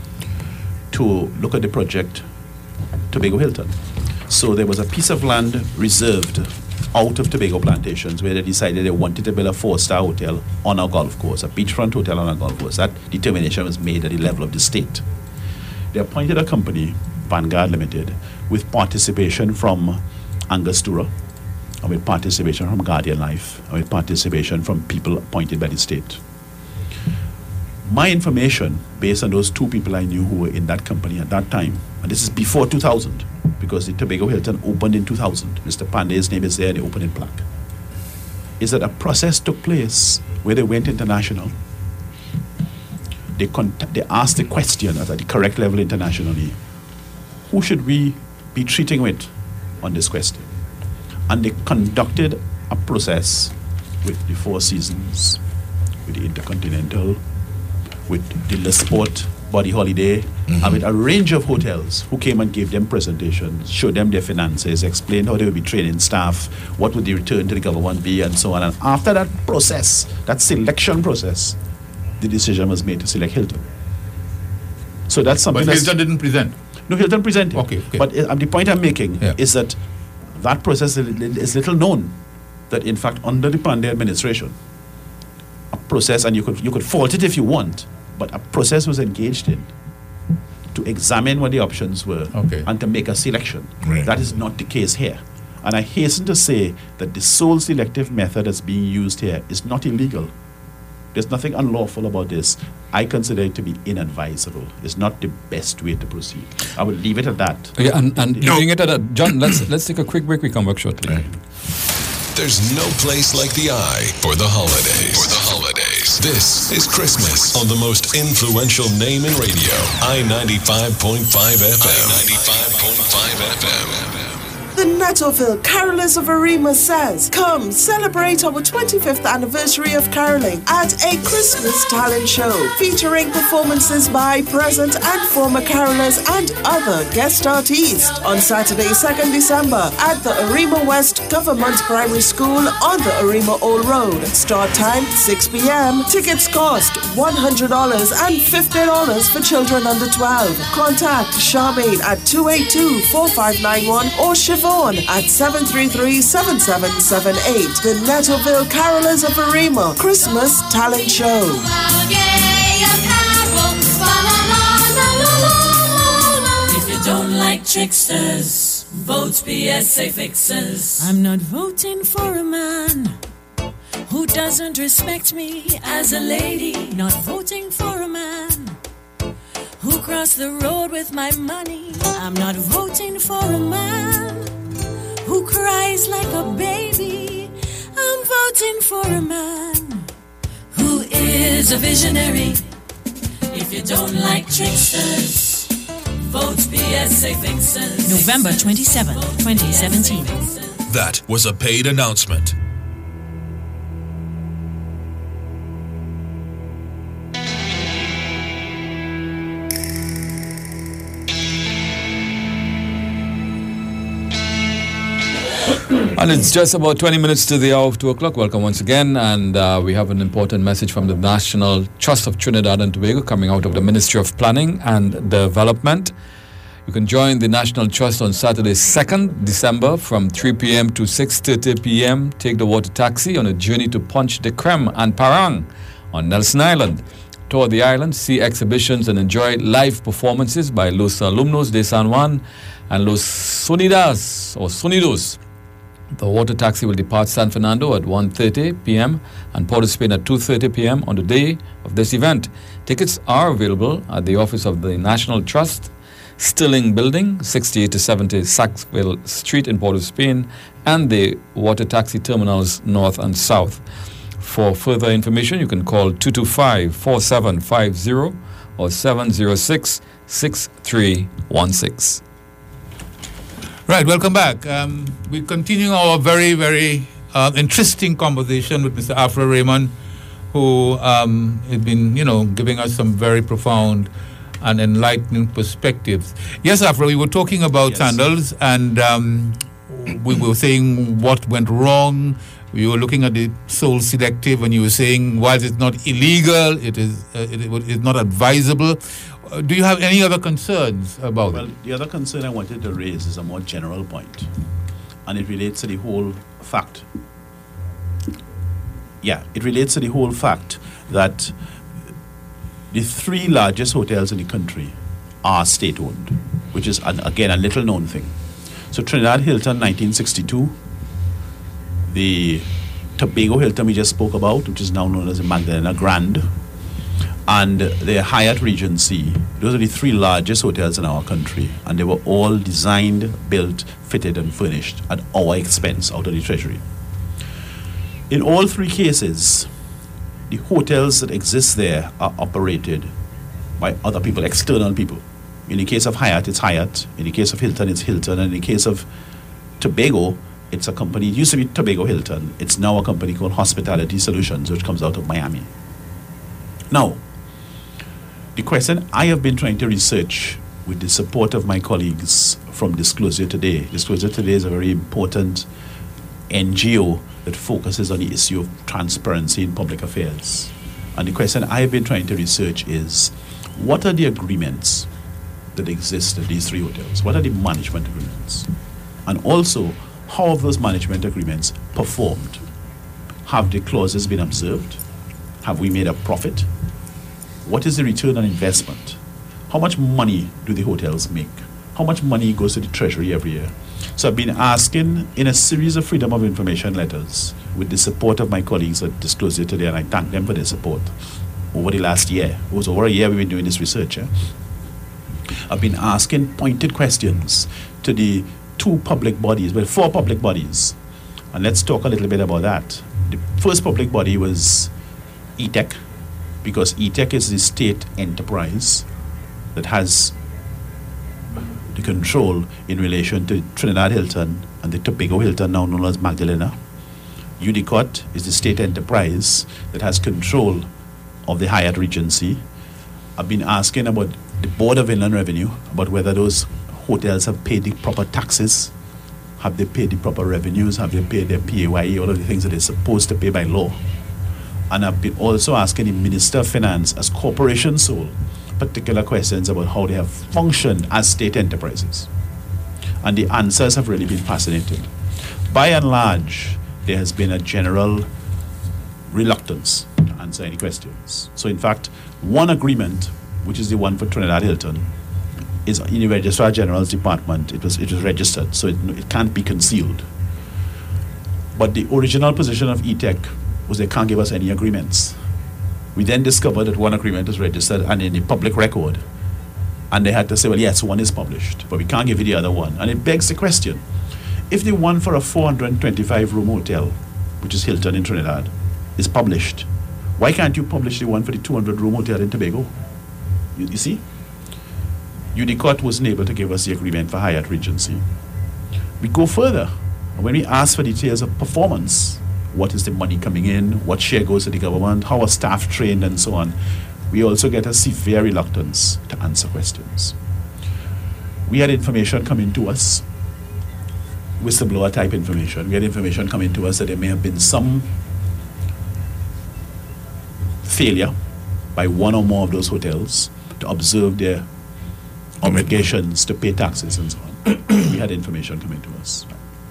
to look at the project Tobago Hilton. So there was a piece of land reserved out of Tobago Plantations where they decided they wanted to build a 4-star hotel on a golf course, a beachfront hotel on a golf course. That determination was made at the level of the state. They appointed a company, Vanguard Limited, with participation from Angostura, and with participation from Guardian Life, and with participation from people appointed by the state. My information, based on those 2 people I knew who were in that company at that time, and this is before 2000, because the Tobago Hilton opened in 2000. Mr. Pandey's name is there in the opening plaque. Is that a process took place where they went international. They asked the question at the correct level internationally, who should we be treating with on this question? And they conducted a process with the Four Seasons, with the Intercontinental, with the Le Sport Body Holiday, and with a range of hotels who came and gave them presentations, showed them their finances, explained how they would be training staff, what would the return to the government be, and so on. And after that process, that selection process, the decision was made to select Hilton. So that's something. But Hilton didn't present. No, Hilton presented. Okay. But the point I'm making is that process is little known. That in fact, under the Pandey administration, a process, and you could fault it if you want, but a process was engaged in to examine what the options were and to make a selection. Right. That is not the case here. And I hasten to say that the sole selective method that's being used here is not illegal. There's nothing unlawful about this. I consider it to be inadvisable. It's not the best way to proceed. I will leave it at that. Yeah, and leaving it at that. John, let's take a quick break. We come back shortly. Right. There's no place like the Eye for the holidays. This is Christmas on the most influential name in radio, I-95.5 FM. I-95.5 FM. The Nettleville Carolers of Arima says, come celebrate our 25th anniversary of caroling at a Christmas talent show featuring performances by present and former carolers and other guest artists on Saturday, 2nd December at the Arima West Government Primary School on the Arima Old Road. Start time 6 p.m. Tickets cost $100 and $50 for children under 12. Contact Charmaine at 282-4591 or Shift Vaughan at 733-7778. The Nettleville Carolers of Arima Christmas Talent Show. If you don't like tricksters, vote PSA fixers. I'm not voting for a man who doesn't respect me as a lady. Not voting for a man who crossed the road with my money. I'm not voting for a man who cries like a baby. I'm voting for a man who is a visionary. If you don't like tricksters, vote PSA fixers. November 27, 2017. That was a paid announcement. And it's just about 20 minutes to the hour of 2 o'clock. Welcome once again. And we have an important message from the National Trust of Trinidad and Tobago coming out of the Ministry of Planning and Development. You can join the National Trust on Saturday, 2nd December from 3 p.m. to 6:30 p.m. Take the water taxi on a journey to Punch de Creme and Parang on Nelson Island. Tour the island, see exhibitions and enjoy live performances by Los Alumnos de San Juan and Los Sonidos. The water taxi will depart San Fernando at 1:30 p.m. and Port of Spain at 2:30 p.m. on the day of this event. Tickets are available at the office of the National Trust, Stirling Building, 68 to 70 Sackville Street in Port of Spain, and the water taxi terminals north and south. For further information, you can call 225-4750 or 706-6316. Right, welcome back. We continue our very, very interesting conversation with Mr. Afra Raymond, who has been, giving us some very profound and enlightening perspectives. Yes, Afra, we were talking about sandals, and we were saying what went wrong. We were looking at the sole selective, and you were saying while it's not illegal, it is not advisable. Do you have any other concerns about it? Well, the other concern I wanted to raise is a more general point, and it relates to the whole fact. Yeah, it relates to the whole fact that the three largest hotels in the country are state-owned, which is, again, a little-known thing. So Trinidad Hilton, 1962, the Tobago Hilton we just spoke about, which is now known as the Magdalena Grand, and the Hyatt Regency. Those are the three largest hotels in our country, and they were all designed, built, fitted, and furnished at our expense out of the treasury. In all three cases, the hotels that exist there are operated by other people, external people. In the case of Hyatt, it's Hyatt. In the case of Hilton, it's Hilton. And in the case of Tobago, it's a company. It used to be Tobago Hilton. It's now a company called Hospitality Solutions, which comes out of Miami. Now, the question I have been trying to research with the support of my colleagues from Disclosure Today. Disclosure Today is a very important NGO that focuses on the issue of transparency in public affairs. And the question I have been trying to research is, what are the agreements that exist at these three hotels? What are the management agreements? And also, how have those management agreements performed? Have the clauses been observed? Have we made a profit? What is the return on investment? How much money do the hotels make? How much money goes to the treasury every year? So I've been asking in a series of Freedom of Information letters with the support of my colleagues at Disclosure Today, and I thank them for their support over the last year. It was over a year we've been doing this research. I've been asking pointed questions to the four public bodies. And let's talk a little bit about that. The first public body was ETEC, because ETEC is the state enterprise that has the control in relation to Trinidad Hilton and the Tobago Hilton, now known as Magdalena. UDICOT is the state enterprise that has control of the Hyatt Regency. I've been asking about the Board of Inland Revenue, about whether those hotels have paid the proper taxes, have they paid the proper revenues, have they paid their PAYE, all of the things that they're supposed to pay by law. And I've been also asking the Minister of Finance as corporation sole particular questions about how they have functioned as state enterprises. And the answers have really been fascinating. By and large, there has been a general reluctance to answer any questions. So in fact, one agreement, which is the one for Trinidad Hilton, is in the Registrar General's department. It was registered, so it can't be concealed. But the original position of ETEC was they can't give us any agreements. We then discovered that one agreement is registered and in the public record. And they had to say, well, yes, one is published, but we can't give you the other one. And it begs the question, if the one for a 425-room hotel, which is Hilton in Trinidad, is published, why can't you publish the one for the 200-room hotel in Tobago? You see? UDCOT wasn't able to give us the agreement for Hyatt Regency. We go further. And when we ask for details of performance, what is the money coming in, what share goes to the government, how are staff trained, and so on, we also get a severe reluctance to answer questions. We had information coming to us, whistleblower type information. We had information coming to us that there may have been some failure by one or more of those hotels to observe their obligations to pay taxes and so on. We had information coming to us.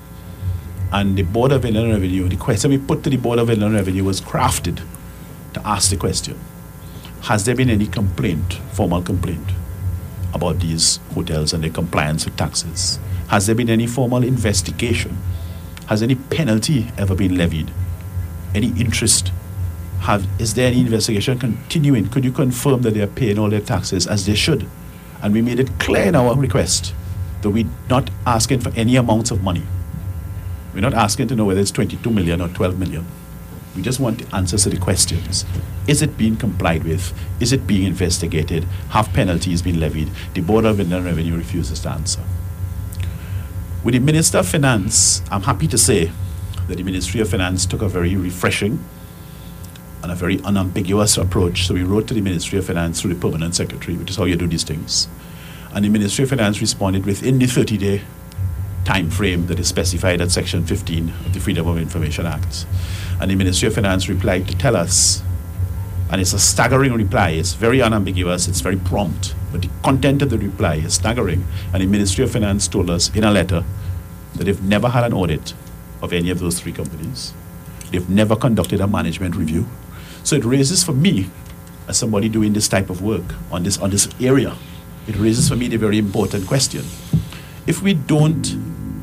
And the Board of Inland Revenue, the question we put to the Board of Inland Revenue was crafted to ask the question, has there been any complaint, formal complaint, about these hotels and their compliance with taxes? Has there been any formal investigation? Has any penalty ever been levied? Any interest? Is there any investigation continuing? Could you confirm that they are paying all their taxes as they should? And we made it clear in our request that we're not asking for any amounts of money. We're not asking to know whether it's 22 million or 12 million. We just want the answers to the questions. Is it being complied with? Is it being investigated? Have penalties been levied? The Board of Inland Revenue refuses to answer. With the Minister of Finance, I'm happy to say that the Ministry of Finance took a very refreshing and a very unambiguous approach. So we wrote to the Ministry of Finance through the Permanent Secretary, which is how you do these things. And the Ministry of Finance responded within the 30-day time frame that is specified at Section 15 of the Freedom of Information Act. And the Ministry of Finance replied to tell us, and it's a staggering reply, it's very unambiguous, it's very prompt, but the content of the reply is staggering. And the Ministry of Finance told us in a letter that they've never had an audit of any of those three companies. They've never conducted a management review. So it raises for me, as somebody doing this type of work on this area, it raises for me the very important question. If we don't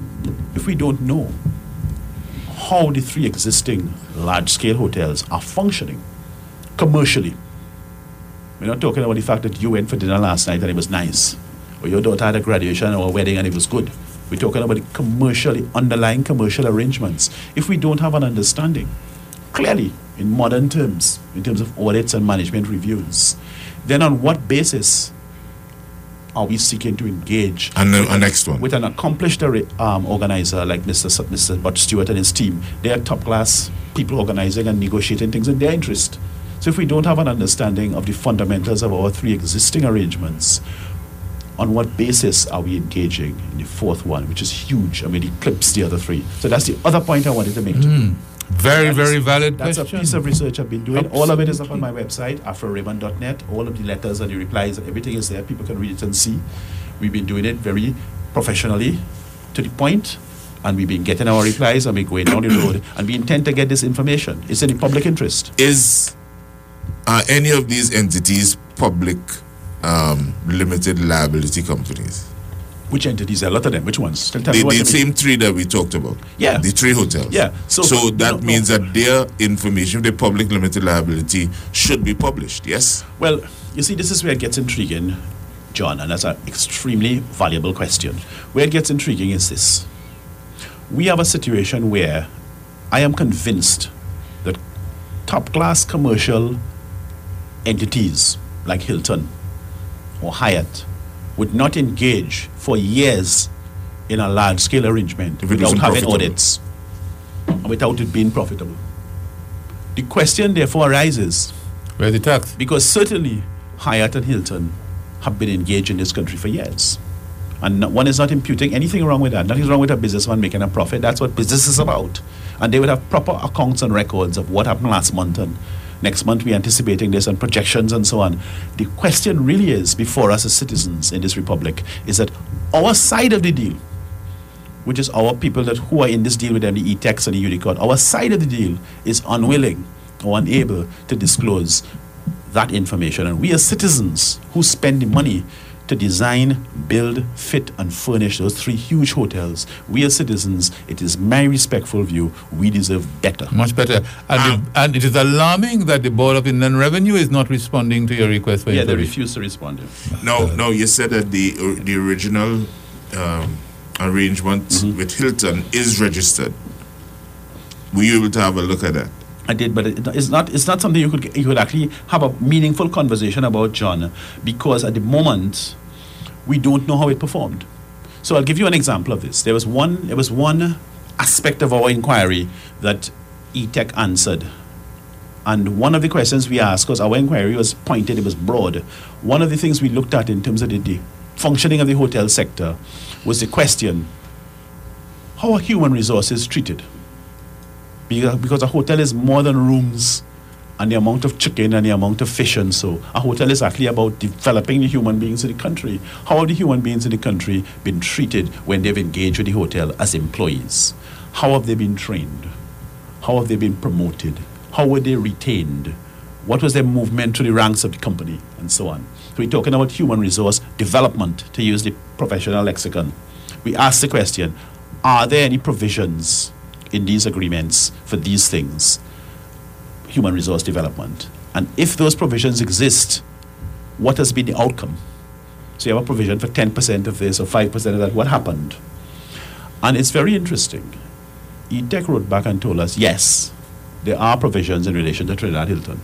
know how the three existing large-scale hotels are functioning commercially, we're not talking about the fact that you went for dinner last night and it was nice, or your daughter had a graduation or a wedding and it was good. We're talking about the underlying commercial arrangements. If we don't have an understanding, clearly, in modern terms, in terms of audits and management reviews, then on what basis are we seeking to engage with an accomplished organizer like Mr. Butch Stewart and his team? They are top-class people organizing and negotiating things in their interest. So if we don't have an understanding of the fundamentals of our three existing arrangements, on what basis are we engaging in the fourth one, which is huge? I mean, it eclipses the other three. So that's the other point I wanted to make. Very valid that's question. A piece of research I've been doing. Absolutely. All of it is up on my website, afroraymond.net. All of the letters and the replies and everything is there. People can read it and see. We've been doing it very professionally, to the point, and we've been getting our replies and we're going down the road. And we intend to get this information. It's in the public interest. Are any of these entities public limited liability companies? Which entities? A lot of them. Which ones? The same three that we talked about. Yeah. The three hotels. Yeah. So that means that their information, their public limited liability, should be published, yes? Well, you see, this is where it gets intriguing, John, and that's an extremely valuable question. Where it gets intriguing is this. We have a situation where I am convinced that top-class commercial entities like Hilton or Hyatt would not engage for years in a large-scale arrangement without having audits, without it being profitable. The question therefore arises, where's the tax? Because certainly Hyatt and Hilton have been engaged in this country for years. And one is not imputing anything wrong with that. Nothing's wrong with a businessman making a profit. That's what business is about. And they would have proper accounts and records of what happened last month, and next month we're anticipating this, and projections and so on. The question really is, before us as citizens in this republic, is that our side of the deal which is our people who are in this deal with them, the ETEX and the UDICOT, our side of the deal is unwilling or unable to disclose that information. And we as citizens who spend the money to design, build, fit, and furnish those 3 huge hotels, we as citizens, it is my respectful view, we deserve better. Much better. And it is alarming that the Board of Inland Revenue is not responding to your request for information. Yeah, they refuse to respond. No, you said that the original arrangement with Hilton is registered. Were you able to have a look at that? I did, but it's not something you could actually have a meaningful conversation about, John, because at the moment we don't know how it performed. So I'll give you an example of this. There was one aspect of our inquiry that ETEC answered. And one of the questions we asked, because our inquiry was pointed, it was broad, one of the things we looked at in terms of the functioning of the hotel sector was the question, how are human resources treated? Because a hotel is more than rooms and the amount of chicken and the amount of fish, and so a hotel is actually about developing the human beings in the country. How have the human beings in the country been treated when they've engaged with the hotel as employees? How have they been trained? How have they been promoted? How were they retained? What was their movement through the ranks of the company, and so on? So we're talking about human resource development, to use the professional lexicon. We ask the question, are there any provisions in these agreements for these things, human resource development? And if those provisions exist, what has been the outcome? So you have a provision for 10% of this or 5% of that. What happened? And it's very interesting. ETEC wrote back and told us, yes, there are provisions in relation to Trinidad Hilton.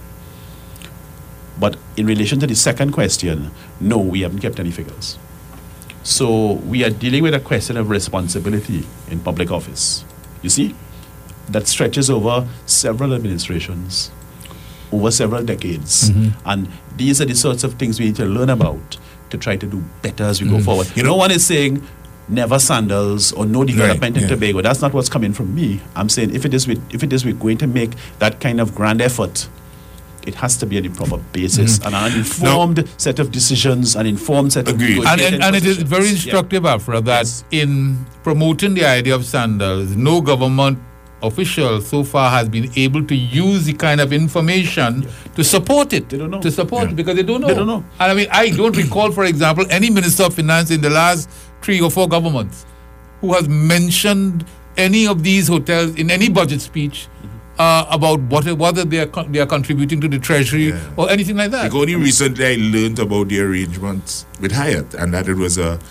But in relation to the second question, no, we haven't kept any figures. So we are dealing with a question of responsibility in public office. You see, that stretches over several administrations, over several decades. And these are the sorts of things we need to learn about to try to do better as we go forward. No one is saying never sandals or no development in Tobago. That's not what's coming from me. I'm saying if it is we're going to make that kind of grand effort, it has to be on a proper basis and an informed set of decisions, an informed set of and it is very instructive, Afra, that in promoting the idea of sandals, no government official so far has been able to use the kind of information to support it. They don't know. To support it because they don't know. They don't know. And I mean, I don't recall, for example, any Minister of Finance in the last 3 or 4 governments who has mentioned any of these hotels in any budget speech about whether they are contributing to the treasury or anything like that. Like only recently I learned about the arrangements with Hyatt, and that it was a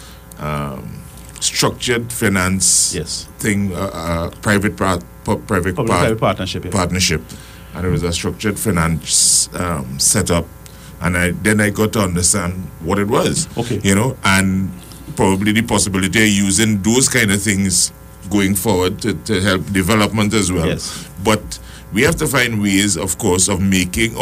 structured finance thing, private partnership, and it was a structured finance setup, and I got to understand what it was. And probably the possibility of using those kind of things going forward to help development as well. But we have to find ways, of course, of making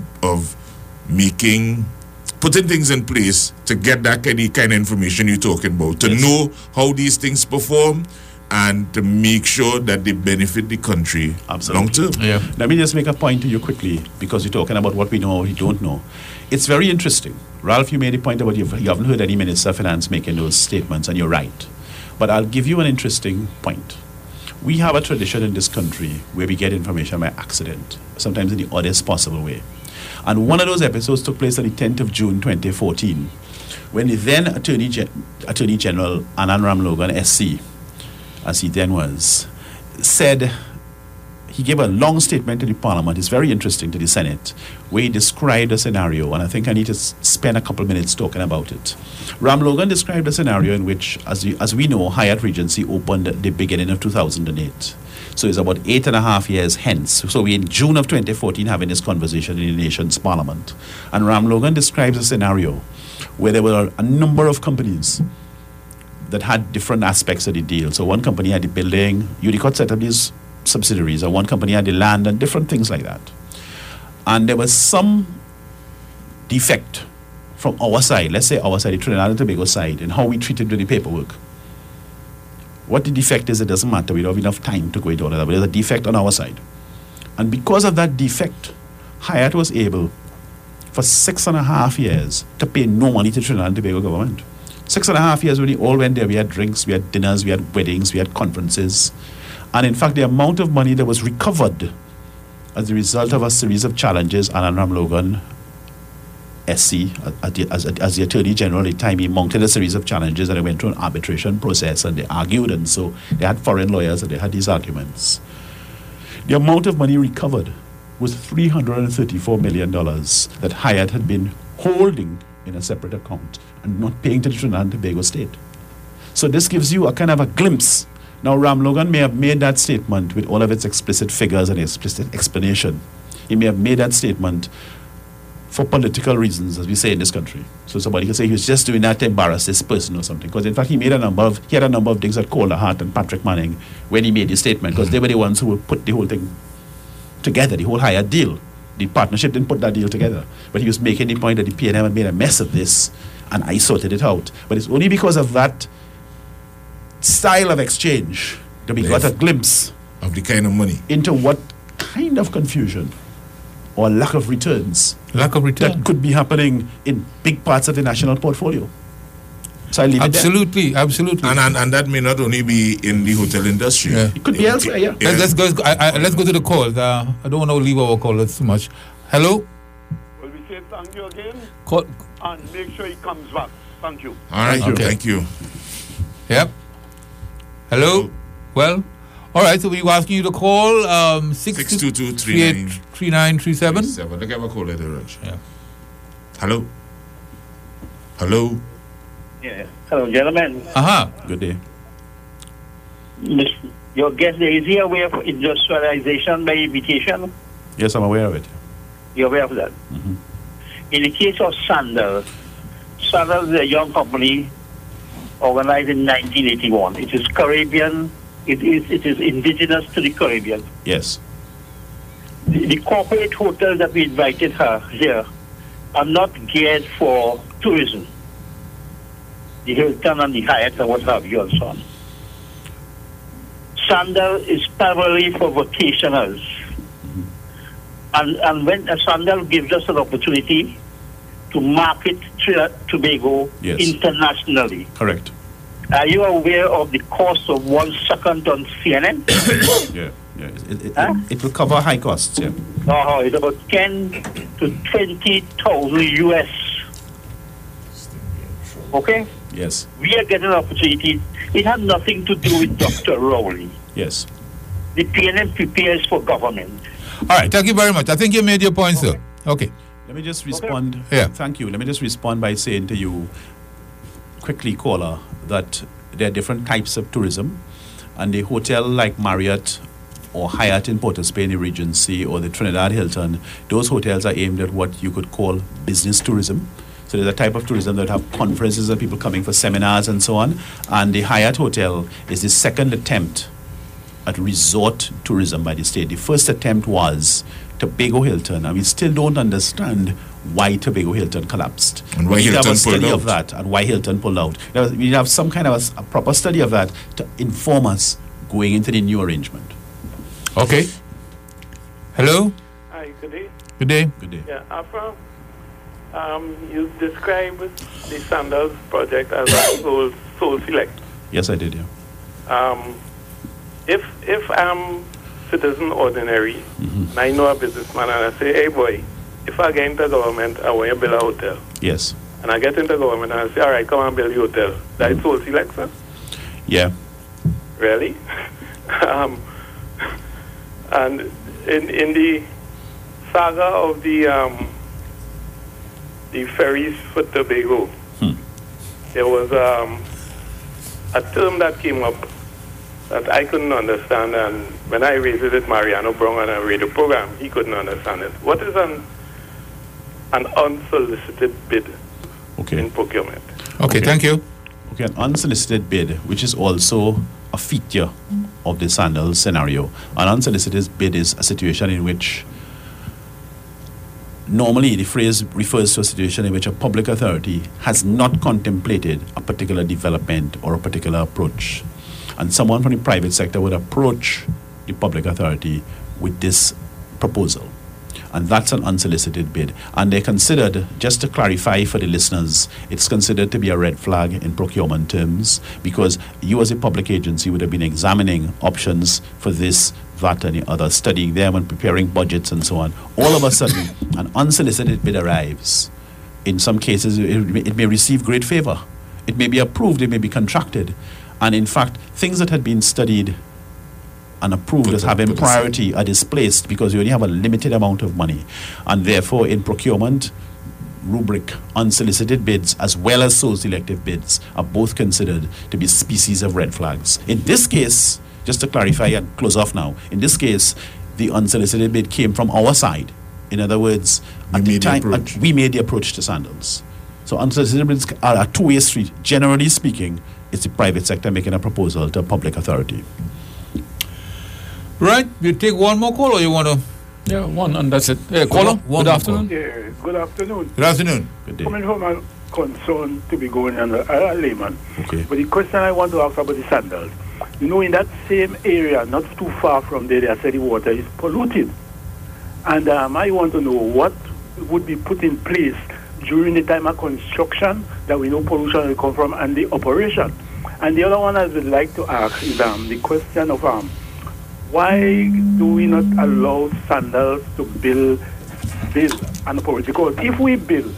putting things in place to get that kind of information you're talking about, to know how these things perform and to make sure that they benefit the country long term. Let me just make a point to you quickly, because you're talking about what we know or we don't know. It's very interesting. Ralph, you made a point about you haven't heard any Minister of Finance making those statements, and you're right. But I'll give you an interesting point. We have a tradition in this country where we get information by accident, sometimes in the oddest possible way. And one of those episodes took place on the 10th of June 2014, when the then Attorney General Anand Ramlogan SC, as he then was, said, he gave a long statement to the Parliament. It's very interesting, to the Senate, where he described a scenario, and I think I need to spend a couple of minutes talking about it. Ramlogan described a scenario in which, as we know, Hyatt Regency opened at the beginning of 2008. So it's about 8.5 years hence. So we're in June of 2014 having this conversation in the nation's Parliament. And Ramlogan describes a scenario where there were a number of companies that had different aspects of the deal. So one company had the building, UDICOT set up these subsidiaries, and one company had the land and different things like that. And there was some defect from our side, let's say our side, the Trinidad and Tobago side, in how we treated the paperwork. What the defect is, it doesn't matter. We don't have enough time to go into all of that, but there's a defect on our side. And because of that defect, Hyatt was able, for 6.5 years, to pay no money to Trinidad and Tobago government. 6.5 years when we all went there, we had drinks, we had dinners, we had weddings, we had conferences. And in fact, the amount of money that was recovered as a result of a series of challenges, Alan Ramlogan, SC, as the Attorney General at the time, he mounted a series of challenges and they went through an arbitration process and they argued, and so they had foreign lawyers and they had these arguments. The amount of money recovered was $334 million that Hyatt had been holding in a separate account and not paying to the Trinidad and Tobago state. So this gives you a kind of a glimpse. Now, Ramlogan may have made that statement with all of its explicit figures and explicit explanation. He may have made that statement for political reasons, as we say in this country. So somebody can say he was just doing that to embarrass this person or something. Because in fact, he had a number of things that Calder Hart and Patrick Manning when he made his statement, because they were the ones who would put the whole thing together, the whole Hyatt deal. The partnership didn't put that deal together. But he was making the point that the PNM had made a mess of this, and I sorted it out. But it's only because of that style of exchange that we got a glimpse of the kind of money into what kind of confusion or lack of returns that could be happening in big parts of the national portfolio. So I leave it there. Absolutely. And that may not only be in the hotel industry. Yeah. It could be elsewhere, yeah. Let's go to the call. I don't want to leave our callers too much. Hello? Well, we say thank you again. Call. And make sure he comes back. Thank you. All right. Okay. Thank you. Yep. Hello? Well, all right, so we were asking you to call 622-3937. Look at my call later. Yeah. Hello? Hello? Yeah. Hello, gentlemen. Good day. Your guest, is he aware of industrialization by invitation? Yes, I'm aware of it. You're aware of that? Mm-hmm. In the case of Sandal is a young company organized in 1981. It is Caribbean. It is indigenous to the Caribbean. Yes. The corporate hotels that we invited her here are not geared for tourism. The Hilton and the Hyatt and what have you and so on. Sandal is primarily for vacationers. Mm-hmm. And when Sandal gives us an opportunity to market Tobago internationally. Correct. Are you aware of the cost of 1 second on CNN? Yeah. It will cover high costs, yeah. It's about 10 to 20,000 US. Okay? Yes. We are getting an opportunity. It had nothing to do with Dr. Rowley. Yes. The PNM prepares for government. All right, thank you very much. I think you made your point, sir. Okay. Let me just respond. Okay. Yeah. Thank you. Let me just respond by saying to you quickly, caller, that there are different types of tourism, and the hotel like Marriott or Hyatt in Port of Spain, the Regency, or the Trinidad Hilton, those hotels are aimed at what you could call business tourism. So there's a type of tourism that have conferences and people coming for seminars and so on. And the Hyatt Hotel is the second attempt at resort tourism by the state. The first attempt was Tobago Hilton, and we still don't understand why Tobago Hilton collapsed. And why Hilton pulled out. Of that, and why Hilton pulled out. We have some kind of a proper study of that to inform us going into the new arrangement. Okay. Hello? Hi, good day. Good day. Good day. Yeah, Afra, you described the Sandals project as a soul select. Yes, I did, yeah. If I'm citizen ordinary, and I know a businessman, and I say, hey boy, if I get into government, I want to build a hotel. Yes. And I get into government and I say, all right, come and build your hotel. That is soul select, sir? Yeah. Really? And in the saga of the ferries for Tobago, there was a term that came up that I couldn't understand, and when I raised it with Mariano Brown on a radio program, he couldn't understand it. What is an unsolicited bid in procurement? Okay, thank you. Okay, an unsolicited bid, which is also a feature of the Sandals scenario. An unsolicited bid is a situation in which normally the phrase refers to a situation in which a public authority has not contemplated a particular development or a particular approach. And someone from the private sector would approach the public authority with this proposal. And that's an unsolicited bid. And they're considered, just to clarify for the listeners, it's considered to be a red flag in procurement terms, because you as a public agency would have been examining options for this, that, and the other, studying them and preparing budgets and so on. All of a sudden, an unsolicited bid arrives. In some cases, it may receive great favor. It may be approved, it may be contracted. And in fact, things that had been studied and approved as having priority are displaced because you only have a limited amount of money. And therefore, in procurement, rubric, unsolicited bids as well as sole selective bids are both considered to be species of red flags. In this case, just to clarify and close off now, in this case, the unsolicited bid came from our side. In other words, at the time, we made the approach to Sandals. So unsolicited bids are a two-way street. Generally speaking, it's the private sector making a proposal to a public authority. Right, you take one more call, or you want to? Yeah, one, and that's it. Yeah, caller, good afternoon. Yeah, good afternoon. Good afternoon. Good day. Coming from a concern to be going on a layman. Okay. But the question I want to ask about the Sandals, you know, in that same area, not too far from there, they said the water is polluted. And I want to know what would be put in place during the time of construction that we know pollution will come from, and the operation. And the other one I would like to ask is the question of why do we not allow Sandals to build and operate? Because if we build,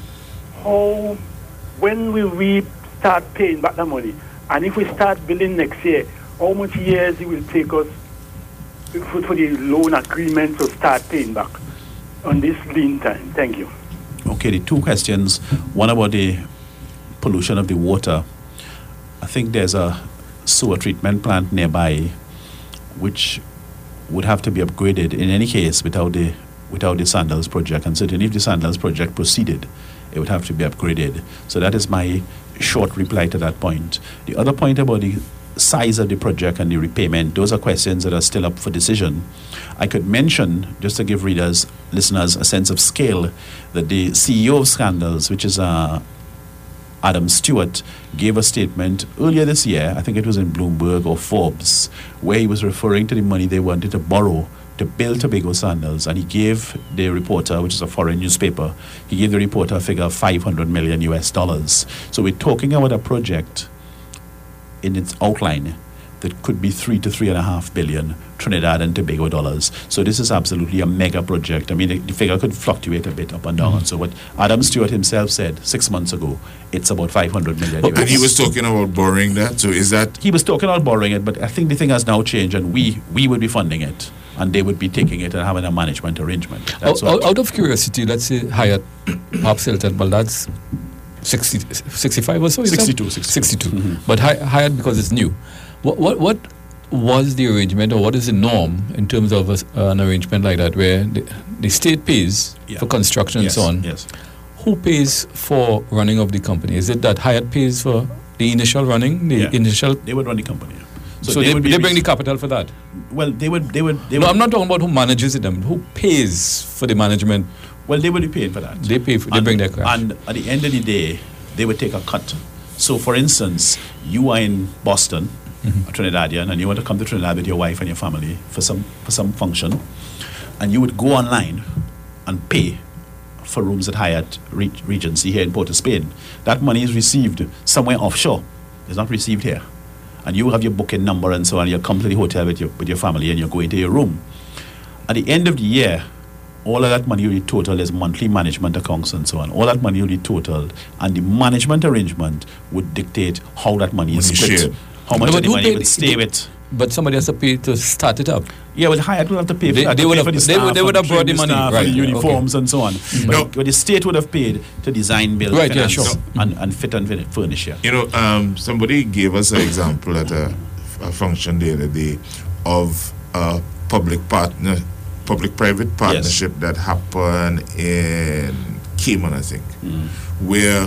when will we start paying back the money? And if we start building next year, how much years it will take us for the loan agreement to start paying back on this lean time? Thank you. Okay, the two questions. One about the pollution of the water. I think there's a sewer treatment plant nearby which would have to be upgraded in any case without the Sandals project. And certainly if the Sandals project proceeded, it would have to be upgraded. So that is my short reply to that point. The other point about the size of the project and the repayment, those are questions that are still up for decision. I could mention, just to give listeners a sense of scale, that the CEO of Sandals, which is Adam Stewart, gave a statement earlier this year, I think it was in Bloomberg or Forbes, where he was referring to the money they wanted to borrow to build Tobago Sandals, and he gave the reporter, which is a foreign newspaper, he gave the reporter a figure of $500 million US. So we're talking about a project in its outline that could be 3 to 3.5 billion Trinidad and Tobago dollars. So this is absolutely a mega project. I mean, the figure could fluctuate a bit up and down. Mm-hmm. So what Adam Stewart himself said 6 months ago, it's about 500 million. And he was talking about borrowing that. So is that? He was talking about borrowing it, but I think the thing has now changed, and we would be funding it, and they would be taking it and having a management arrangement. Out of curiosity, let's say Hyatt, perhaps Hilton, but that's 65 or so? 62. Mm-hmm. But Hyatt, because it's new. What was the arrangement, or what is the norm in terms of an arrangement like that, where the state pays for construction and so on? Yes. Who pays for running of the company? Is it that Hyatt pays for the initial running? They would run the company. So they bring the capital for that? Well, they would. No, I'm not talking about who manages it. Who pays for the management? Well, they would be paying for that. They bring their cash. And at the end of the day, they would take a cut. So, for instance, you are in Boston, a Trinidadian, and you want to come to Trinidad with your wife and your family for some function, and you would go online and pay for rooms at Hyatt Regency here in Port of Spain. That money is received somewhere offshore. It's not received here. And you have your booking number and so on. You come to the hotel with your family and you go into your room. At the end of the year, all of that money will be totaled as monthly management accounts and so on. All that money will be totaled, and the management arrangement would dictate how that money is split. Shared. How much of the money would stay with. But somebody has to pay to start it up. Yeah, well, Hyatt will have to pay for that. They would have brought the money, right? The uniforms and so on. No. But the state would have paid to design, build, finance, and fit and furnish. You know, somebody gave us an example at a function the other day of a public-private partnership that happened in Cayman, I think, where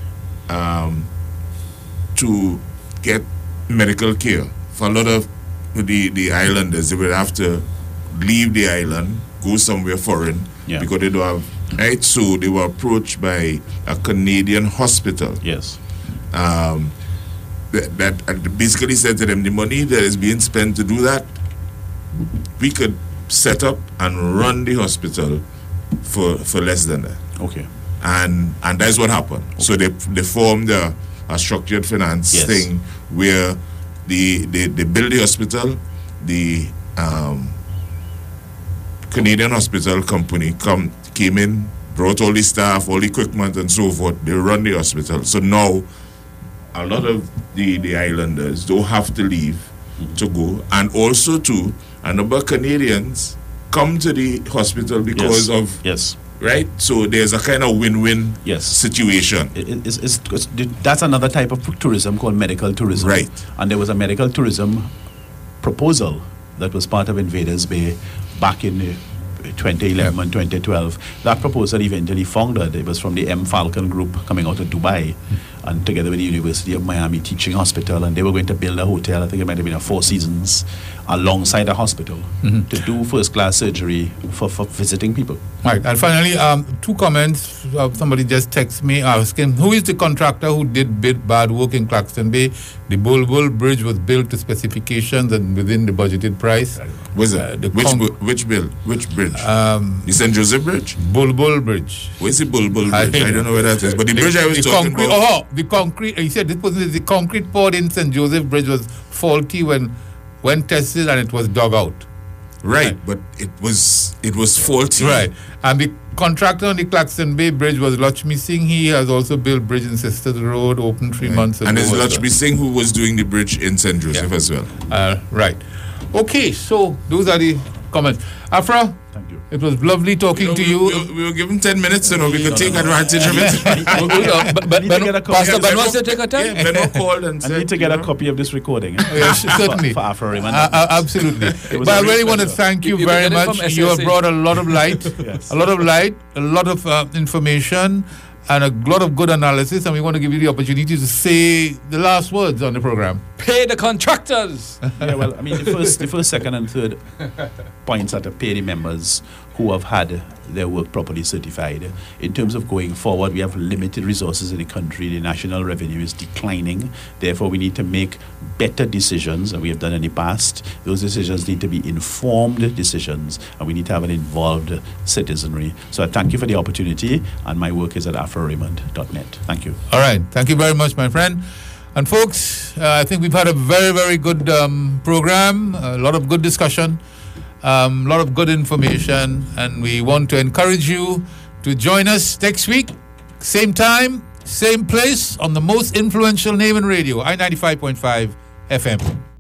to get medical care for a lot of the islanders, they would have to leave the island, go somewhere foreign, because they don't have, right? So they were approached by a Canadian hospital. Yes. That basically said to them, the money that is being spent to do that, we could set up and run the hospital for less than that. Okay. And that's what happened. Okay. So they formed a structured finance thing where they built the hospital, the Canadian Hospital Company came in, brought all the staff, all the equipment and so forth. They run the hospital. So now a lot of the islanders don't have to leave to go. And also too, a number of Canadians come to the hospital because of right? So there's a kind of win-win situation. That's another type of tourism called medical tourism. Right. And there was a medical tourism proposal that was part of Invaders Bay back in 2011 and 2012. That proposal eventually foundered. It was from the M. Falcon Group coming out of Dubai and together with the University of Miami Teaching Hospital, and they were going to build a hotel, I think it might have been a Four Seasons, alongside a hospital to do first-class surgery for visiting people. Right. And finally, 2 comments. Somebody just texted me asking, who is the contractor who did bad work in Claxton Bay? The Bulbul Bridge was built to specifications and within the budgeted price. Was it? Which bridge? The St. Joseph Bridge? Bulbul Bridge. Where's the Bulbul Bridge? I don't know where that is. But the bridge I was talking about... the concrete... He said the concrete poured in St. Joseph Bridge was faulty when tested and it was dug out. Right, but it was faulty. Right. And the contractor on the Claxton Bay Bridge was Lakshmi Singh. He has also built bridge in Sisters Road, open 3 months ago. And it's Lakshmi Singh who was doing the bridge in St. Joseph as well. Right. Okay, so those are the comments. Afra? Thank you. It was lovely talking to you. We were given 10 minutes, we could take advantage of it. Pastor Ben wants to take a time? Yeah, Ben called and said... I need to get a copy of this recording. Yes, certainly. For Afro Raymond. Absolutely. But I really want to thank you very much. You have brought a lot of light, a lot of information, and a lot of good analysis, and we want to give you the opportunity to say the last words on the program. Pay the contractors! Yeah, well, I mean, the first, second, and third points are to pay the members who have had their work properly certified. In terms of going forward, we have limited resources in the country. The national revenue is declining. Therefore, we need to make better decisions than we have done in the past. Those decisions need to be informed decisions, and we need to have an involved citizenry. So I thank you for the opportunity, and my work is at afroraymond.net. Thank you. All right. Thank you very much, my friend. And folks, I think we've had a very, very good program, a lot of good discussion, a lot of good information, and we want to encourage you to join us next week, same time, same place, on the most influential name in radio, I-95.5 FM.